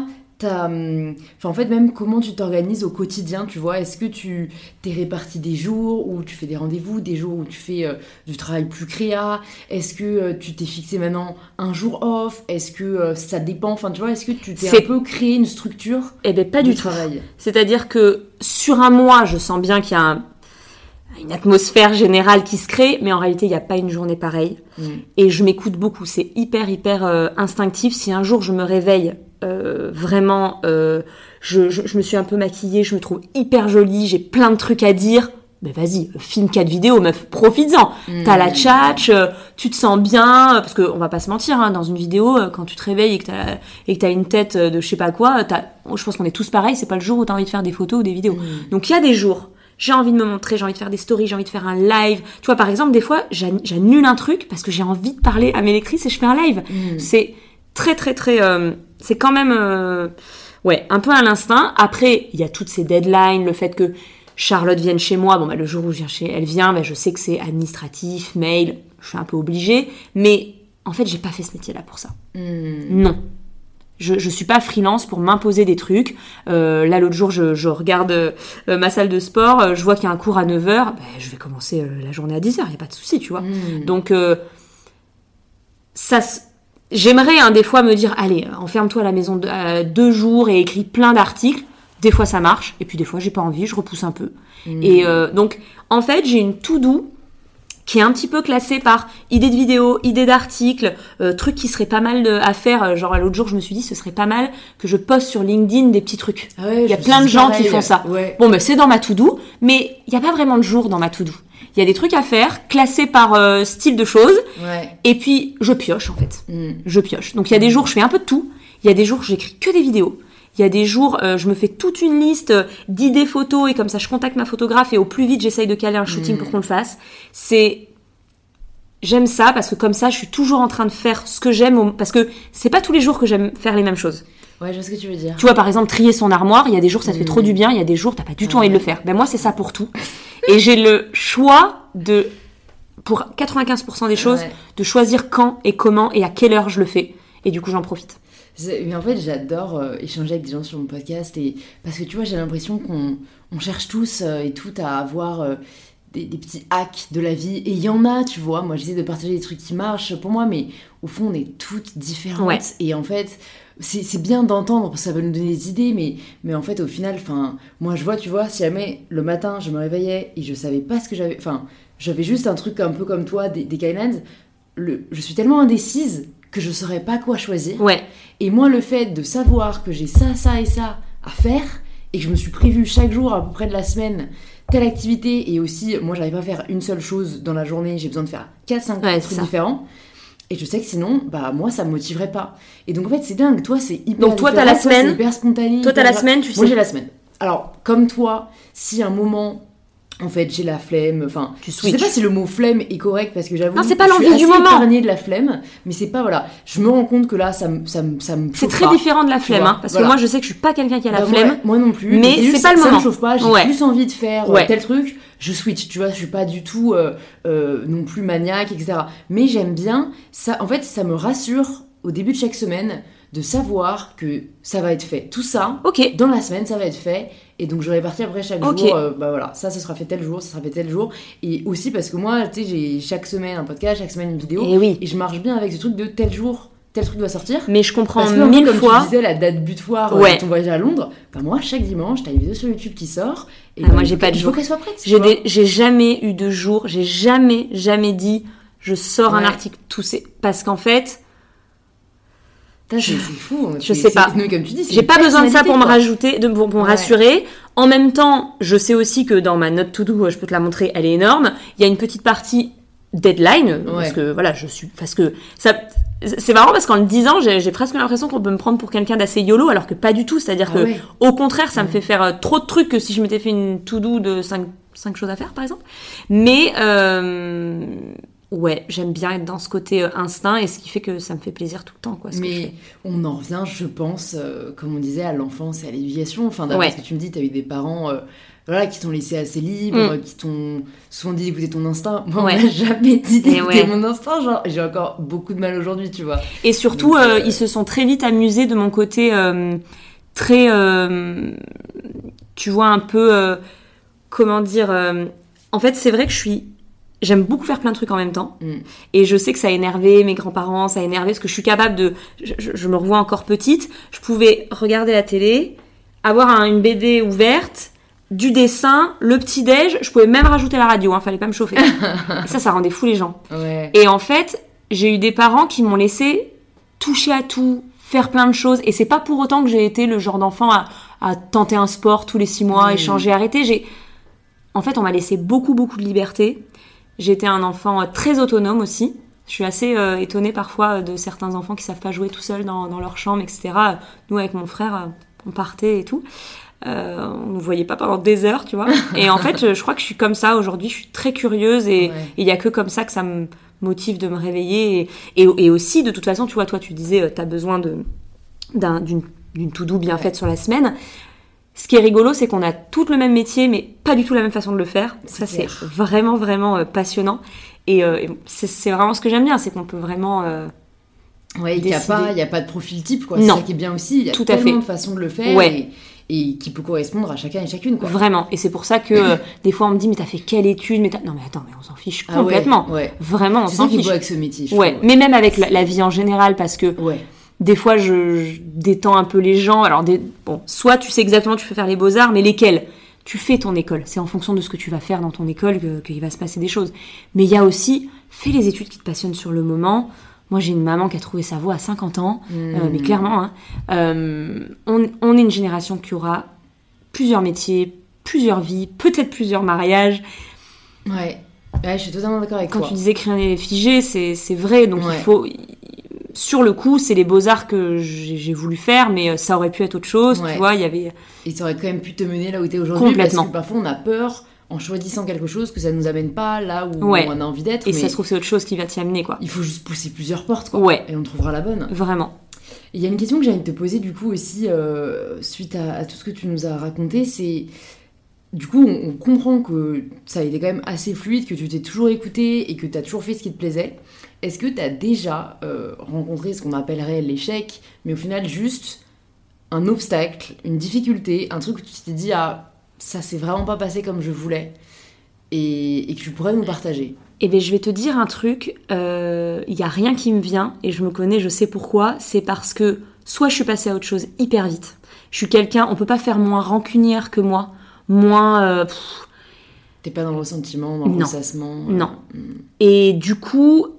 en fait, même comment tu t'organises au quotidien, tu vois, est-ce que tu t'es réparti des jours où tu fais des rendez-vous, des jours où tu fais du travail plus créa, est-ce que tu t'es fixé maintenant un jour off, est-ce que ça dépend, enfin tu vois, est-ce que tu t'es un peu créé une structure pas du travail. C'est-à-dire que sur un mois, je sens bien qu'il y a une atmosphère générale qui se crée, mais en réalité, il n'y a pas une journée pareille. Et je m'écoute beaucoup, c'est hyper instinctif. Si un jour je me réveille vraiment, je me suis un peu maquillée, je me trouve hyper jolie, j'ai plein de trucs à dire, mais vas-y, filme 4 vidéos, meuf, profites-en. T'as la tchatch, tu te sens bien, parce qu'on va pas se mentir, hein, dans une vidéo, quand tu te réveilles et que t'as une tête de je sais pas quoi, je pense qu'on est tous pareils, c'est pas le jour où t'as envie de faire des photos ou des vidéos. Donc il y a des jours, j'ai envie de me montrer, j'ai envie de faire des stories, j'ai envie de faire un live. Tu vois, par exemple, des fois, j'annule un truc parce que j'ai envie de parler à mes lectrices et je fais un live. C'est très, c'est quand même, un peu à l'instinct. Après, il y a toutes ces deadlines, le fait que Charlotte vienne chez moi. Bon, le jour où elle vient, je sais que c'est administratif, mail, je suis un peu obligée. Mais en fait, j'ai pas fait ce métier-là pour ça. Non. Je suis pas freelance pour m'imposer des trucs. Là, l'autre jour, je regarde ma salle de sport, je vois qu'il y a un cours à 9h, je vais commencer la journée à 10h, il n'y a pas de souci, tu vois. Donc, j'aimerais des fois me dire, allez, enferme-toi à la maison 2 jours et écris plein d'articles. Des fois, ça marche, et puis des fois, j'ai pas envie, je repousse un peu. Et donc, en fait, j'ai une to-do qui est un petit peu classé par idées de vidéos, idées d'articles, trucs qui seraient pas mal à faire. Genre l'autre jour, je me suis dit, ce serait pas mal que je poste sur LinkedIn des petits trucs. Ah ouais, il y a plein de gens qui font ça. Ouais. Bon, c'est dans ma to-do, mais il y a pas vraiment de jour dans ma to-do. Il y a des trucs à faire, classés par style de choses, et puis je pioche en fait. Je pioche. Donc il y a des jours, je fais un peu de tout. Il y a des jours, j'écris que des vidéos. Il y a des jours, je me fais toute une liste d'idées photos et comme ça, je contacte ma photographe et au plus vite, j'essaye de caler un shooting pour qu'on le fasse. J'aime ça parce que comme ça, je suis toujours en train de faire ce que j'aime parce que c'est pas tous les jours que j'aime faire les mêmes choses. Ouais, je vois ce que tu veux dire. Tu vois, par exemple, trier son armoire, il y a des jours, ça te fait trop du bien, il y a des jours, t'as pas du tout envie de le faire. Moi, c'est ça pour tout. Et j'ai le choix pour 95% des choses, de choisir quand et comment et à quelle heure je le fais. Et du coup, j'en profite. Mais en fait, j'adore échanger avec des gens sur mon podcast parce que tu vois, j'ai l'impression qu'on cherche tous et toutes à avoir des petits hacks de la vie. Et il y en a, tu vois. Moi, j'essaie de partager des trucs qui marchent pour moi, mais au fond, on est toutes différentes. Ouais. Et en fait, c'est bien d'entendre parce que ça va nous donner des idées, mais en fait, au final, moi, je vois, tu vois, si jamais le matin, je me réveillais et je savais pas ce que j'avais... j'avais juste un truc un peu comme toi, des guidelines. Je suis tellement indécise que je saurais pas quoi choisir. Ouais. Et moi, le fait de savoir que j'ai ça, ça et ça à faire, et que je me suis prévu chaque jour à peu près de la semaine telle activité, et aussi, moi, j'arrive pas à faire une seule chose dans la journée, j'ai besoin de faire 4-5 trucs différents. Et je sais que sinon, moi, ça me motiverait pas. Et donc, en fait, c'est dingue. Toi, c'est hyper Donc, toi, t'as la semaine. C'est hyper spontané. Toi, t'as la semaine, tu sais. Moi, j'ai la semaine. Alors, comme toi, si à un moment... En fait, j'ai la flemme, je sais pas si le mot flemme est correct parce que j'avoue non, c'est pas l'envie je suis du moment. épargnée de la flemme, mais c'est pas, voilà, je me rends compte que là, ça me c'est très différent de la flemme, parce que moi, je sais que je suis pas quelqu'un qui a la flemme. Moi non plus. Mais c'est pas le moment. Ça me chauffe pas, j'ai plus envie de faire tel truc, je switch, tu vois, je suis pas du tout non plus maniaque, etc. Mais j'aime bien, ça, en fait, ça me rassure au début de chaque semaine de savoir que ça va être fait. Tout ça, dans la semaine, ça va être fait. Et donc, je répartis après chaque jour. Voilà, ça sera fait tel jour, ça sera fait tel jour. Et aussi parce que moi, tu sais, j'ai chaque semaine un podcast, chaque semaine une vidéo. Et je marche bien avec ce truc de tel jour, tel truc doit sortir. Mais je comprends parce que, mille comme fois. Tu disais, la date butoir de ton voyage à Londres, moi, chaque dimanche, t'as une vidéo sur YouTube qui sort. Et moi, j'ai pas de jour. Il faut qu'elle soit prête. J'ai jamais eu de jour, j'ai jamais dit je sors un article. Parce qu'en fait... C'est fou. Je sais pas. Mais comme tu dis, j'ai pas besoin de ça pour me rajouter, pour me rassurer. En même temps, je sais aussi que dans ma note to do, je peux te la montrer, elle est énorme. Il y a une petite partie deadline, parce que voilà, c'est marrant parce qu'en le disant, j'ai presque l'impression qu'on peut me prendre pour quelqu'un d'assez YOLO, alors que pas du tout. C'est-à-dire que, au contraire, ça me fait faire trop de trucs que si je m'étais fait une to do de 5 choses à faire, par exemple. Mais ouais, j'aime bien être dans ce côté instinct, et ce qui fait que ça me fait plaisir tout le temps, quoi. Mais on en revient, je pense, comme on disait, à l'enfance et à l'éducation. Enfin, d'après ce que tu me dis, t'as eu des parents qui t'ont laissé assez libre, qui t'ont souvent dit d'écouter ton instinct. Moi, on m'a jamais dit d'écouter mon instinct. Genre, j'ai encore beaucoup de mal aujourd'hui, tu vois. Et surtout, ils se sont très vite amusés de mon côté très... tu vois, un peu... comment dire... en fait, c'est vrai que j'aime beaucoup faire plein de trucs en même temps. Et je sais que ça a énervé mes grands-parents, ça a énervé parce que je suis capable de... Je me revois encore petite. Je pouvais regarder la télé, avoir une BD ouverte, du dessin, le petit-déj. Je pouvais même rajouter la radio, fallait pas me chauffer. Et ça rendait fou les gens. Ouais. Et en fait, j'ai eu des parents qui m'ont laissé toucher à tout, faire plein de choses. Et c'est pas pour autant que j'ai été le genre d'enfant à tenter un sport tous les 6 mois, échanger, arrêter. En fait, on m'a laissé beaucoup, beaucoup de liberté. J'étais un enfant très autonome aussi. Je suis assez étonnée parfois de certains enfants qui savent pas jouer tout seuls dans leur chambre, etc. Nous, avec mon frère, on partait et tout. On ne voyait pas pendant des heures, tu vois. Et en fait, je crois que je suis comme ça aujourd'hui. Je suis très curieuse et il y a que comme ça que ça me motive de me réveiller. Et aussi, de toute façon, tu vois, toi, tu disais, t'as besoin d'une to-do bien faite sur la semaine. Ce qui est rigolo, c'est qu'on a toutes le même métier, mais pas du tout la même façon de le faire. Ça, c'est vraiment, vraiment passionnant. Et c'est vraiment ce que j'aime bien, c'est qu'on peut vraiment il n'y a pas de profil type, quoi. Non. C'est ça qui est bien aussi. Il y a tellement de façons de le faire et qui peut correspondre à chacun et chacune, quoi. Vraiment. Et c'est pour ça que des fois, on me dit, mais t'as fait quelle étude? Non, mais attends, mais on s'en fiche complètement. Vraiment, on s'en fiche. C'est avec ce métier. Mais même avec la vie en général, parce que... Des fois, je détends un peu les gens. Alors, soit tu sais exactement tu veux faire les beaux-arts, mais lesquels? Tu fais ton école. C'est en fonction de ce que tu vas faire dans ton école qu'il va se passer des choses. Mais il y a aussi, fais les études qui te passionnent sur le moment. Moi, j'ai une maman qui a trouvé sa voie à 50 ans. Mais clairement, on est une génération qui aura plusieurs métiers, plusieurs vies, peut-être plusieurs mariages. Ouais, je suis totalement d'accord avec toi. Quand tu disais que rien n'est figé, c'est vrai. Donc, il faut... Sur le coup, c'est les beaux-arts que j'ai voulu faire, mais ça aurait pu être autre chose, tu vois, il y avait... Et ça aurait quand même pu te mener là où t'es aujourd'hui. Complètement. Parce que parfois, on a peur, en choisissant quelque chose, que ça nous amène pas là où on a envie d'être. Et ça se trouve, c'est autre chose qui va t'y amener, quoi. Il faut juste pousser plusieurs portes, quoi. Et on trouvera la bonne. Vraiment. Il y a une question que j'ai envie de te poser, du coup, aussi, suite à tout ce que tu nous as raconté, c'est... Du coup, on comprend que ça a été quand même assez fluide, que tu t'es toujours écouté et que t'as toujours fait ce qui te plaisait. Est-ce que t'as déjà rencontré ce qu'on appellerait l'échec, mais au final juste un obstacle, une difficulté, un truc où tu t'es dit « Ah, ça s'est vraiment pas passé comme je voulais » et que tu pourrais nous partager? Eh bien, je vais te dire un truc, il y a rien qui me vient, et je me connais, je sais pourquoi, c'est parce que soit je suis passée à autre chose hyper vite, je suis quelqu'un, on peut pas faire moins rancunière que moi, moins... T'es pas dans le ressentiment, dans le ressassement. Non. Et du coup...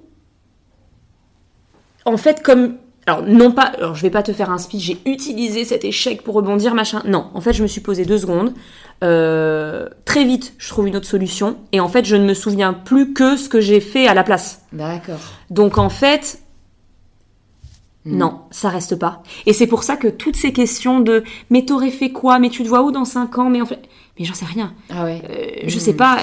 En fait, alors je vais pas te faire un speech, j'ai utilisé cet échec pour rebondir, machin. Non, en fait, je me suis posé 2 secondes. Très vite, je trouve une autre solution. Et en fait, je ne me souviens plus que ce que j'ai fait à la place. D'accord. Donc, en fait, non, ça reste pas. Et c'est pour ça que toutes ces questions de « Mais t'aurais fait quoi? Mais tu te vois où dans 5 ans? » Mais en fait, mais j'en sais rien. Ah ouais. Je sais pas.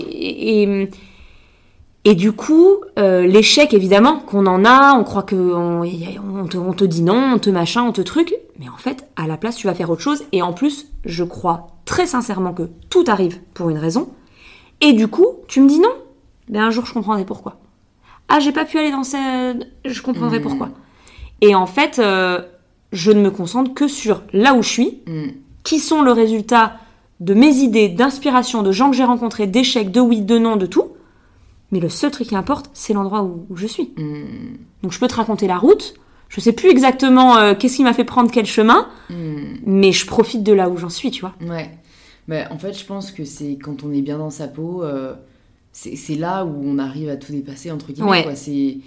Et du coup, l'échec, évidemment, qu'on en a, on croit on te dit non, on te machin, on te truc, mais en fait, à la place, tu vas faire autre chose. Et en plus, je crois très sincèrement que tout arrive pour une raison. Et du coup, tu me dis non, ben un jour, je comprendrai pourquoi. Ah, j'ai pas pu aller dans cette... Je comprendrai pourquoi. Et en fait, je ne me concentre que sur là où je suis, qui sont le résultat de mes idées, d'inspiration, de gens que j'ai rencontrés, d'échecs, de oui, de non, de tout. Mais le seul truc qui importe, c'est l'endroit où je suis. Donc je peux te raconter la route, je sais plus exactement qu'est-ce qui m'a fait prendre quel chemin, mais je profite de là où j'en suis, tu vois. Ouais. Bah, en fait, je pense que c'est quand on est bien dans sa peau, c'est là où on arrive à tout dépasser, entre guillemets. Quoi.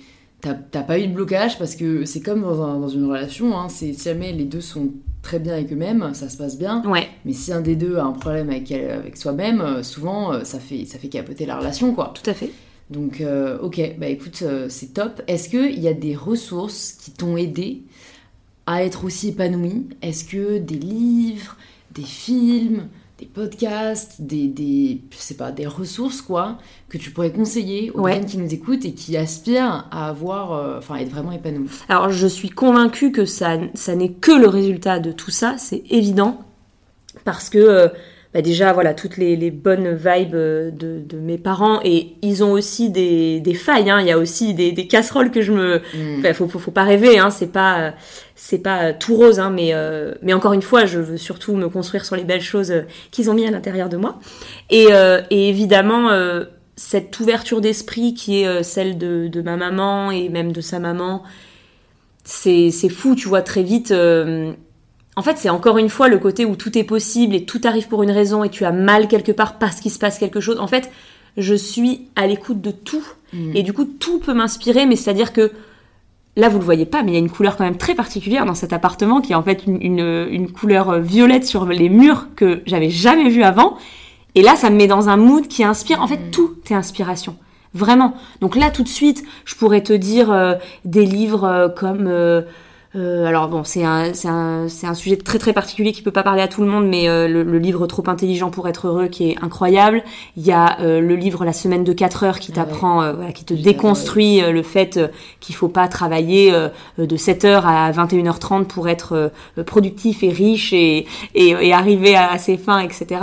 t'as pas eu de blocage, parce que c'est comme dans une relation, hein, si jamais les deux sont très bien avec eux-mêmes, ça se passe bien. Ouais. Mais si un des deux a un problème avec soi-même, souvent ça fait capoter la relation, quoi. Tout à fait. Donc, ok, bah écoute, c'est top. Est-ce qu'il y a des ressources qui t'ont aidé à être aussi épanouie? Est-ce que des livres, des films, des podcasts, je sais pas, des ressources, quoi, que tu pourrais conseiller aux personnes qui nous écoutent et qui aspirent à être vraiment épanouies? Alors, je suis convaincue que ça n'est que le résultat de tout ça, c'est évident, parce que déjà, voilà, toutes les bonnes vibes de mes parents, et ils ont aussi des failles, hein. Il y a aussi des casseroles que faut pas rêver, hein. C'est pas tout rose, hein, mais encore une fois, je veux surtout me construire sur les belles choses qu'ils ont mis à l'intérieur de moi. Et évidemment, cette ouverture d'esprit qui est celle de ma maman et même de sa maman, c'est fou, tu vois, très vite. En fait, c'est encore une fois le côté où tout est possible et tout arrive pour une raison et tu as mal quelque part parce qu'il se passe quelque chose. En fait, je suis à l'écoute de tout. Et du coup, tout peut m'inspirer, mais c'est-à-dire que là, vous le voyez pas, mais il y a une couleur quand même très particulière dans cet appartement qui est en fait une couleur violette sur les murs que j'avais jamais vue avant. Et là, ça me met dans un mood qui inspire. En fait, tout est inspiration. Vraiment. Donc là, tout de suite, je pourrais te dire des livres comme... alors bon, c'est un sujet très très particulier qui peut pas parler à tout le monde, mais le livre Trop intelligent pour être heureux, qui est incroyable. Il y a le livre La semaine de 4 heures qui t'apprend, qui te déconstruit le fait qu'il faut pas travailler de 7h à 21h30 pour être productif et riche et arriver à ses fins, etc.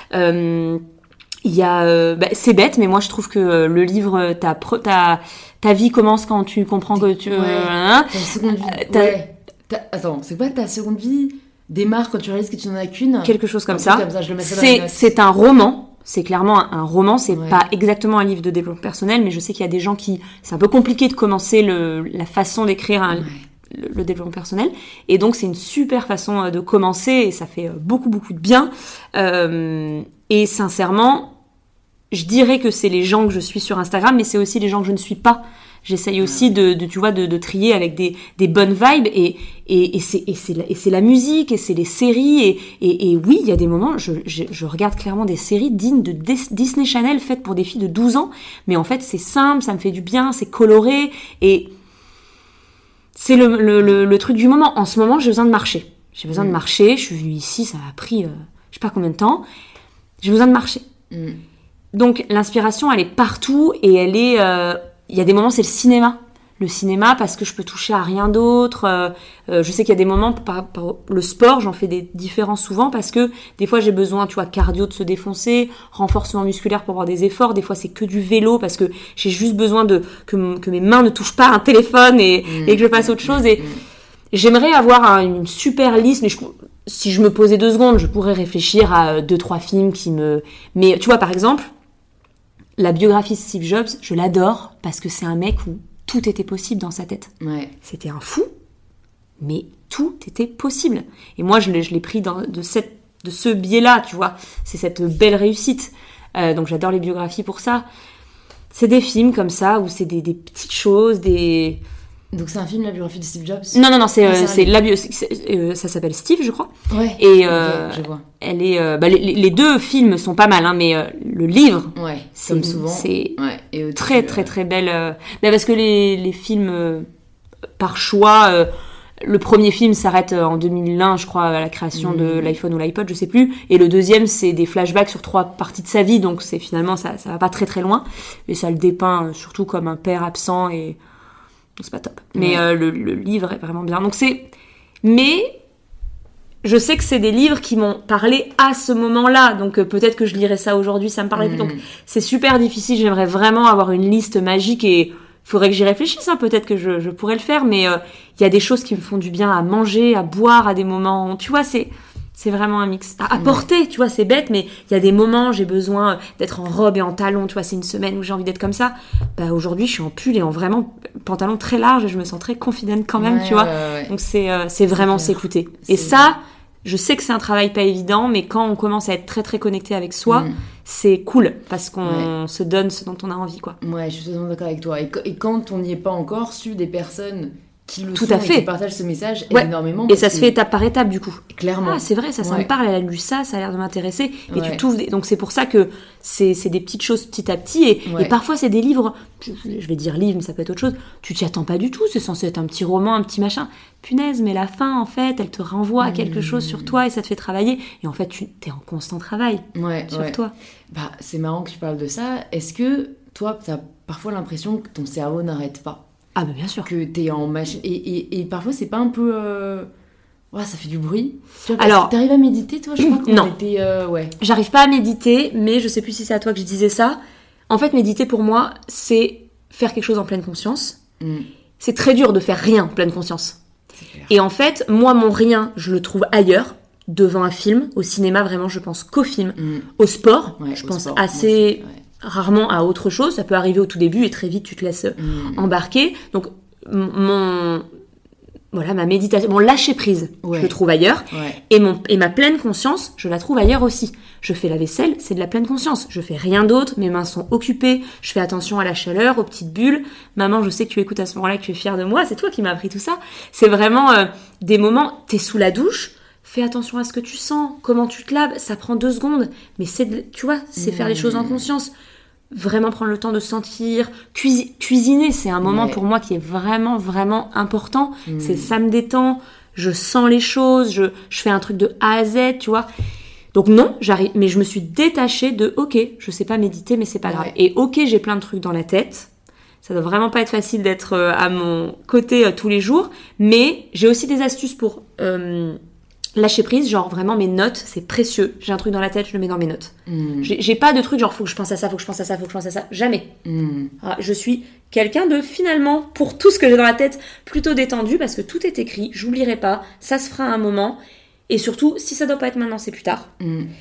Il y a, c'est bête, mais moi je trouve que le livre, ta vie commence quand tu comprends que tu... ta seconde vie. Attends, c'est quoi ta seconde vie démarre quand tu réalises que tu n'en as qu'une? Quelque chose comme ça. Je le mettrai dans les notes. C'est un roman. C'est clairement un roman. C'est pas exactement un livre de développement personnel, mais je sais qu'il y a des gens qui... C'est un peu compliqué de commencer la façon d'écrire le développement personnel. Et donc, c'est une super façon de commencer et ça fait beaucoup, beaucoup de bien. Et sincèrement, je dirais que c'est les gens que je suis sur Instagram, mais c'est aussi les gens que je ne suis pas. J'essaye aussi de trier avec des bonnes vibes et c'est la musique et c'est les séries et oui, il y a des moments, je regarde clairement des séries dignes de Disney Channel faites pour des filles de 12 ans, mais en fait, c'est simple, ça me fait du bien, c'est coloré et c'est le truc du moment. En ce moment, j'ai besoin de marcher. J'ai besoin de marcher, je suis venue ici, ça m'a pris je sais pas combien de temps. J'ai besoin de marcher. Donc, l'inspiration, elle est partout et elle est... il y a des moments, c'est le cinéma. Le cinéma, parce que je peux toucher à rien d'autre. Je sais qu'il y a des moments, par le sport, j'en fais des différents souvent, parce que des fois, j'ai besoin, tu vois, cardio de se défoncer, renforcement musculaire pour avoir des efforts. Des fois, c'est que du vélo, parce que j'ai juste besoin que mes mains ne touchent pas un téléphone et que je fasse autre chose. Et j'aimerais avoir une super liste, mais si je me posais 2 secondes, je pourrais réfléchir à 2-3 films qui me... Mais tu vois, par exemple, la biographie de Steve Jobs, je l'adore parce que c'est un mec où tout était possible dans sa tête. Ouais. C'était un fou, mais tout était possible. Et moi, je l'ai pris de ce biais-là, tu vois. C'est cette belle réussite. Donc j'adore les biographies pour ça. C'est des films comme ça où c'est des petites choses, des... Donc c'est un film, la biographie de Steve Jobs? Non, c'est la bio... ça s'appelle Steve, je crois. Ouais. Et je vois. Elle est... les 2 films sont pas mal, hein, mais le livre... Ouais, comme souvent. C'est très, très, très belle... parce que les films, par choix... le premier film s'arrête en 2001, je crois, à la création de l'iPhone ou l'iPod, je sais plus. Et le deuxième, c'est des flashbacks sur 3 parties de sa vie, donc c'est finalement, ça va pas très, très loin. Et ça le dépeint surtout comme un père absent et... c'est pas top. Mais le livre est vraiment bien. Donc mais je sais que c'est des livres qui m'ont parlé à ce moment-là. Donc peut-être que je lirai ça aujourd'hui, ça me parlerait plus. Donc c'est super difficile. J'aimerais vraiment avoir une liste magique et faudrait que j'y réfléchisse. Hein. Peut-être que je pourrais le faire. Mais il y a des choses qui me font du bien à manger, à boire à des moments. Tu vois, c'est vraiment un mix. À porter, tu vois, c'est bête, mais il y a des moments, j'ai besoin d'être en robe et en talons, tu vois, c'est une semaine où j'ai envie d'être comme ça. Bah, aujourd'hui, je suis en pull et en vraiment pantalon très large et je me sens très confidente quand même, tu vois. Ouais. Donc, c'est vraiment s'écouter. Et ça, Je sais que c'est un travail pas évident, mais quand on commence à être très très connecté avec soi, c'est cool parce qu'on se donne ce dont on a envie, quoi. Ouais, je suis totalement d'accord avec toi. Et quand on n'y est pas encore, suivre des personnes qui le Tout sont à fait. et qui partagent ce message aide énormément. Et ça se fait étape par étape, du coup. Clairement. Ah, c'est vrai, ça me parle, elle a lu ça a l'air de m'intéresser. Et tu t'ouvres. Donc c'est pour ça que c'est des petites choses petit à petit. Et parfois, c'est des livres, je vais dire livre, mais ça peut être autre chose. Tu t'y attends pas du tout, c'est censé être un petit roman, un petit machin. Punaise, mais la fin, en fait, elle te renvoie à quelque chose sur toi et ça te fait travailler. Et en fait, tu es en constant travail sur toi. Bah, c'est marrant que tu parles de ça. Est-ce que toi, t'as parfois l'impression que ton cerveau n'arrête pas? Ah bah bien sûr. Que t'es en machine. Et parfois, c'est pas un peu... Ouais, ça fait du bruit. Tu vois, Alors, t'arrives à méditer, toi? Je crois qu'on non. était... J'arrive pas à méditer, mais je sais plus si c'est à toi que je disais ça. En fait, méditer, pour moi, c'est faire quelque chose en pleine conscience. C'est très dur de faire rien en pleine conscience. Et en fait, moi, mon rien, je le trouve ailleurs, devant un film, au cinéma, vraiment, je pense qu'au film. Au sport, je pense sport, assez... rarement à autre chose, ça peut arriver au tout début et très vite tu te laisses embarquer. Donc ma méditation, mon lâcher prise, je le trouve ailleurs. Et ma pleine conscience, je la trouve ailleurs aussi. Je fais la vaisselle, c'est de la pleine conscience. Je fais rien d'autre, mes mains sont occupées, je fais attention à la chaleur, aux petites bulles. Maman, je sais que tu écoutes à ce moment-là, que tu es fière de moi, c'est toi qui m'as appris tout ça. C'est vraiment des moments, t'es sous la douche, fais attention à ce que tu sens, comment tu te laves, ça prend 2 secondes, mais tu vois, c'est faire les choses en conscience. Vraiment prendre le temps de sentir, cuisiner, c'est un moment pour moi qui est vraiment, vraiment important. C'est ça me détend, je sens les choses, je fais un truc de A à Z, tu vois. Donc non, j'arrive, mais je me suis détachée de ok, je sais pas méditer, mais c'est pas grave. Et ok, j'ai plein de trucs dans la tête. Ça doit vraiment pas être facile d'être à mon côté tous les jours, mais j'ai aussi des astuces pour lâcher prise, genre vraiment mes notes, c'est précieux. J'ai un truc dans la tête, je le mets dans mes notes. J'ai pas de truc genre faut que je pense à ça, faut que je pense à ça, faut que je pense à ça. Jamais. Je suis quelqu'un de finalement, pour tout ce que j'ai dans la tête, plutôt détendu parce que tout est écrit, j'oublierai pas, ça se fera à un moment. Et surtout, si ça doit pas être maintenant, c'est plus tard.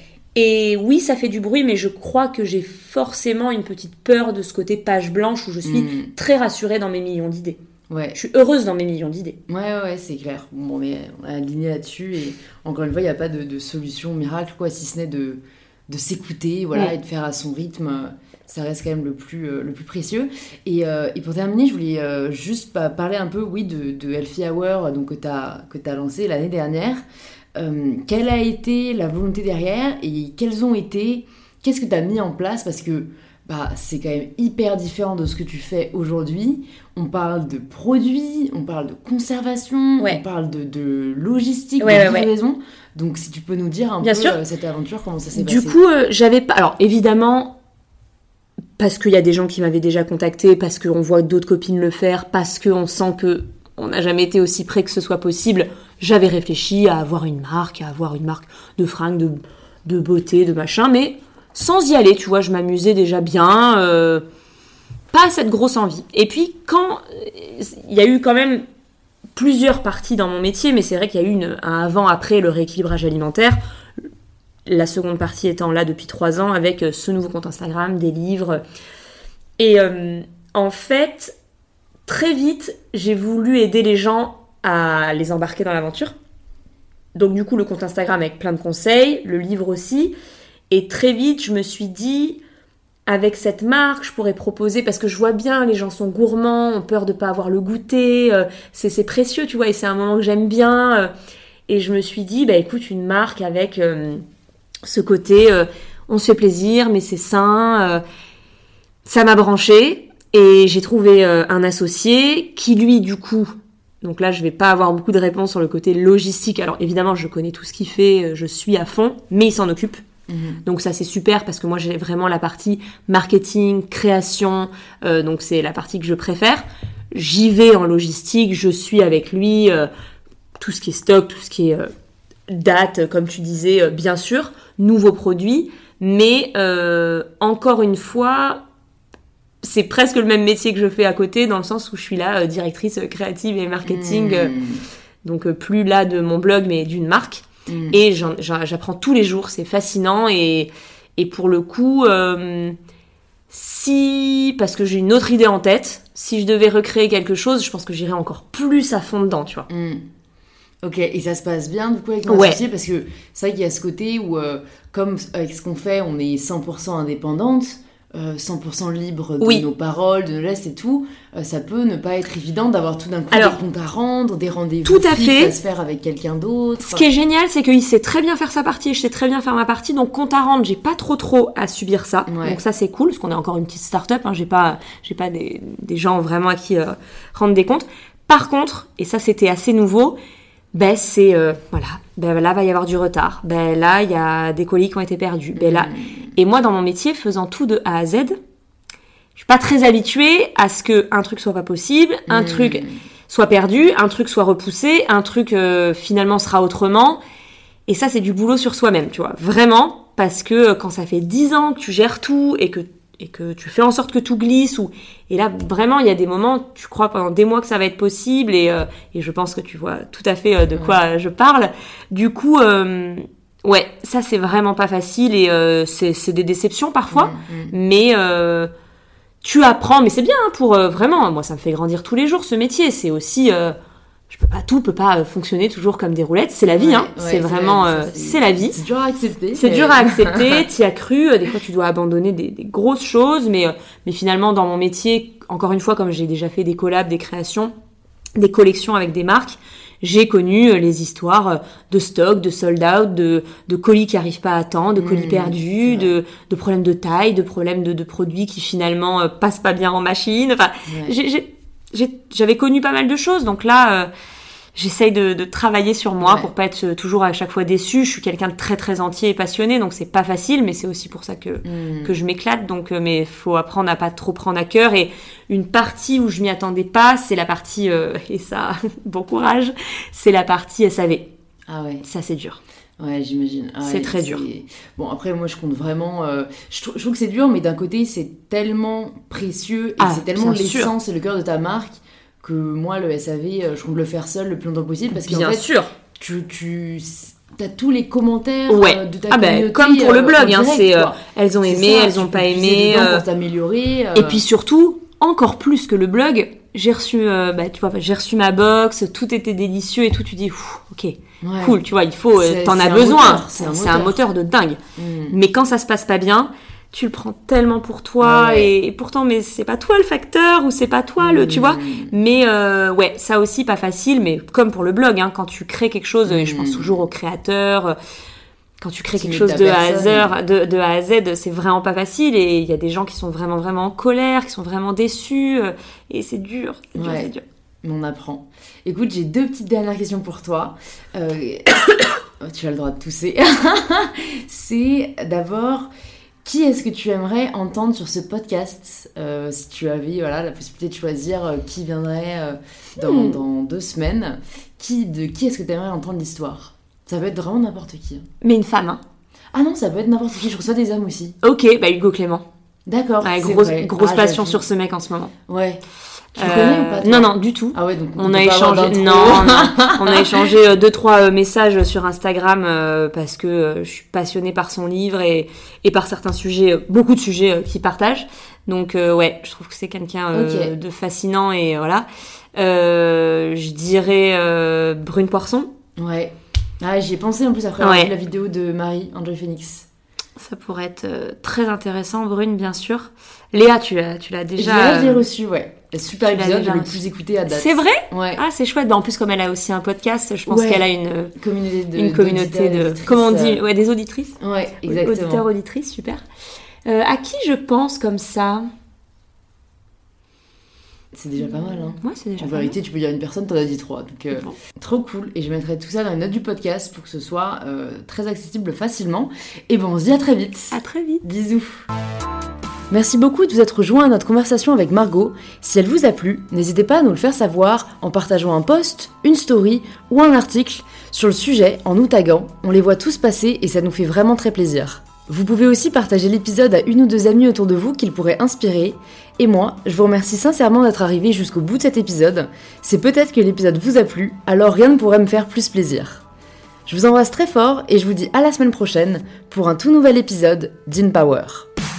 Et oui, ça fait du bruit, mais je crois que j'ai forcément une petite peur de ce côté page blanche où je suis très rassurée dans mes millions d'idées. Je suis heureuse dans mes millions d'idées. Ouais, c'est clair. Bon, mais on est aligné là-dessus. Et encore une fois, il n'y a pas de solution miracle, quoi, si ce n'est de s'écouter, et de faire à son rythme. Ça reste quand même le plus précieux. Et pour terminer, je voulais juste parler un peu, de Healthy Hour, donc, que t'as lancé l'année dernière. Quelle a été la volonté derrière et qu'est-ce que tu as mis en place, parce que c'est quand même hyper différent de ce que tu fais aujourd'hui. On parle de produits, on parle de conservation, on parle de logistique, de livraison. Donc si tu peux nous dire un peu cette aventure, comment ça s'est passé. Du coup, j'avais pas... Alors évidemment, parce qu'il y a des gens qui m'avaient déjà contacté, parce qu'on voit d'autres copines le faire, parce qu'on sent que on n'a jamais été aussi près que ce soit possible, j'avais réfléchi à avoir une marque de fringues, de beauté, de machin, mais sans y aller, tu vois, je m'amusais déjà bien, pas cette grosse envie. Et puis, quand il y a eu quand même plusieurs parties dans mon métier, mais c'est vrai qu'il y a eu un avant-après le rééquilibrage alimentaire, la seconde partie étant là depuis 3 ans avec ce nouveau compte Instagram, des livres. Et en fait, très vite, j'ai voulu aider les gens à les embarquer dans l'aventure. Donc du coup, le compte Instagram avec plein de conseils, le livre aussi. Et très vite, je me suis dit, avec cette marque, je pourrais proposer, parce que je vois bien, les gens sont gourmands, ont peur de ne pas avoir le goûter, c'est précieux, tu vois, et c'est un moment que j'aime bien. Et je me suis dit, écoute, une marque avec ce côté, on se fait plaisir, mais c'est sain. Ça m'a branché. Et j'ai trouvé un associé qui, lui, du coup... Donc là, je vais pas avoir beaucoup de réponses sur le côté logistique. Alors évidemment, je connais tout ce qu'il fait, je suis à fond, mais il s'en occupe. Donc ça, c'est super parce que moi, j'ai vraiment la partie marketing, création. Donc c'est la partie que je préfère. J'y vais en logistique, je suis avec lui. Tout ce qui est stock, tout ce qui est date, comme tu disais, bien sûr. Nouveaux produits. Mais encore une fois... C'est presque le même métier que je fais à côté, dans le sens où je suis là, directrice créative et marketing, donc plus là de mon blog, mais d'une marque. Et j'apprends tous les jours, c'est fascinant. Et pour le coup, parce que j'ai une autre idée en tête, si je devais recréer quelque chose, je pense que j'irais encore plus à fond dedans, tu vois. Ok, et ça se passe bien du coup avec ton associé parce que c'est vrai qu'il y a ce côté où, comme avec ce qu'on fait, on est 100% indépendante, 100% libre de nos paroles, de nos gestes et tout, ça peut ne pas être évident d'avoir tout d'un coup des comptes à rendre, des rendez-vous fixes à se faire avec quelqu'un d'autre. Ce qui est génial, c'est qu'il sait très bien faire sa partie et je sais très bien faire ma partie, donc compte à rendre, j'ai pas trop à subir ça. Ouais. Donc ça c'est cool, parce qu'on est encore une petite start-up, hein, j'ai pas des gens vraiment à qui rendre des comptes. Par contre, et ça c'était assez nouveau, c'est là va y avoir du retard, là il y a des colis qui ont été perdus, là. Et moi dans mon métier, faisant tout de A à Z, je suis pas très habituée à ce que un truc soit pas possible, un truc soit perdu, un truc soit repoussé, un truc finalement sera autrement. Et ça c'est du boulot sur soi-même, tu vois, vraiment, parce que quand ça fait 10 ans que tu gères tout et que tu fais en sorte que tout glisse, et là vraiment il y a des moments, tu crois pendant des mois que ça va être possible, et je pense que tu vois tout à fait de quoi je parle. Du coup, ça c'est vraiment pas facile, et c'est des déceptions parfois, mais tu apprends, mais c'est bien pour vraiment, moi ça me fait grandir tous les jours ce métier, c'est aussi... tout peut pas fonctionner toujours comme des roulettes, c'est la vie, c'est vraiment, c'est la vie. C'est dur à accepter. C'est dur à accepter, t'y as cru, des fois tu dois abandonner des grosses choses, mais finalement dans mon métier, encore une fois, comme j'ai déjà fait des collabs, des créations, des collections avec des marques, j'ai connu les histoires de stock, de sold out, de colis qui arrivent pas à temps, de colis perdus, de problèmes de taille, de problèmes de produits qui finalement passent pas bien en machine, enfin, j'avais connu pas mal de choses, donc là j'essaye de travailler sur moi pour pas être toujours à chaque fois déçue. Je suis quelqu'un de très très entier et passionné, donc c'est pas facile, mais c'est aussi pour ça que je m'éclate, donc mais faut apprendre à pas trop prendre à cœur. Et une partie où je m'y attendais pas, c'est la partie et ça bon courage, c'est la partie SAV. Ça c'est dur. Ouais, j'imagine. C'est très dur. Bon, après, moi, je compte vraiment... je trouve que c'est dur, mais d'un côté, c'est tellement précieux et c'est tellement l'essence et le cœur de ta marque que moi, le SAV, je compte le faire seul le plus longtemps possible parce qu'en fait, tu t'as tous les commentaires de ta communauté. Comme pour le blog, direct, c'est elles ont aimé, elles ont pas aimé. Pour t'améliorer. Et puis surtout, encore plus que le blog, j'ai reçu, j'ai reçu ma box, tout était délicieux et tout, tu dis, ok, cool, tu vois, il faut, t'en as besoin, c'est un moteur de dingue. Mais quand ça se passe pas bien, tu le prends tellement pour toi, et pourtant, mais c'est pas toi le facteur, ou c'est pas toi tu vois. Mais ça aussi pas facile, mais comme pour le blog, quand tu crées quelque chose, et je pense toujours aux créateurs, quand tu crées quelque chose de A à Z, c'est vraiment pas facile, et il y a des gens qui sont vraiment vraiment en colère, qui sont vraiment déçus, et c'est dur, c'est dur. Mais on apprend. Écoute, j'ai 2 petites dernières questions pour toi. Tu as le droit de tousser. C'est d'abord, qui est-ce que tu aimerais entendre sur ce podcast si tu avais la possibilité de choisir qui viendrait dans 2 semaines. De qui est-ce que tu aimerais entendre l'histoire? Ça peut être vraiment n'importe qui. Mais une femme, hein? Ah non, ça peut être n'importe qui. Je reçois des hommes aussi. Ok, Hugo Clément. D'accord. Grosse passion sur ce mec en ce moment. Ouais. Tu le connais ou pas, toi? Non, du tout. Ah ouais, donc on a échangé. Non, on a échangé 2-3 messages sur Instagram parce que je suis passionnée par son livre et par certains sujets, beaucoup de sujets qu'il partage. Donc je trouve que c'est quelqu'un de fascinant, et voilà. Je dirais Brune Poisson. Ouais. Ah, j'y ai pensé en plus après avoir vu la vidéo de Marie, Enjoy Phoenix. Ça pourrait être très intéressant. Brune, bien sûr. Léa, tu l'as déjà... Léa, je l'ai reçue, Super épisode, je l'ai le plus écouté à date. C'est vrai? Ouais. Ah, c'est chouette. En plus, comme elle a aussi un podcast, je pense qu'elle a une communauté de... Comment on dit? Ouais, des auditrices. Ouais, exactement. Auditeurs, auditrices, super. À qui je pense comme ça? C'est déjà pas mal, hein. Ouais, c'est déjà pas mal. En vérité, tu peux dire une personne, t'en as dit 3. Donc, trop cool. Et je mettrai tout ça dans les notes du podcast pour que ce soit très accessible facilement. Et bon, on se dit à très vite. À très vite. Bisous. Merci beaucoup de vous être rejoints à notre conversation avec Margot. Si elle vous a plu, n'hésitez pas à nous le faire savoir en partageant un post, une story ou un article sur le sujet en nous taguant. On les voit tous passer et ça nous fait vraiment très plaisir. Vous pouvez aussi partager l'épisode à 1 ou 2 amis autour de vous qui le pourraient inspirer. Et moi, je vous remercie sincèrement d'être arrivé jusqu'au bout de cet épisode. C'est peut-être que l'épisode vous a plu, alors rien ne pourrait me faire plus plaisir. Je vous embrasse très fort et je vous dis à la semaine prochaine pour un tout nouvel épisode d'InPower.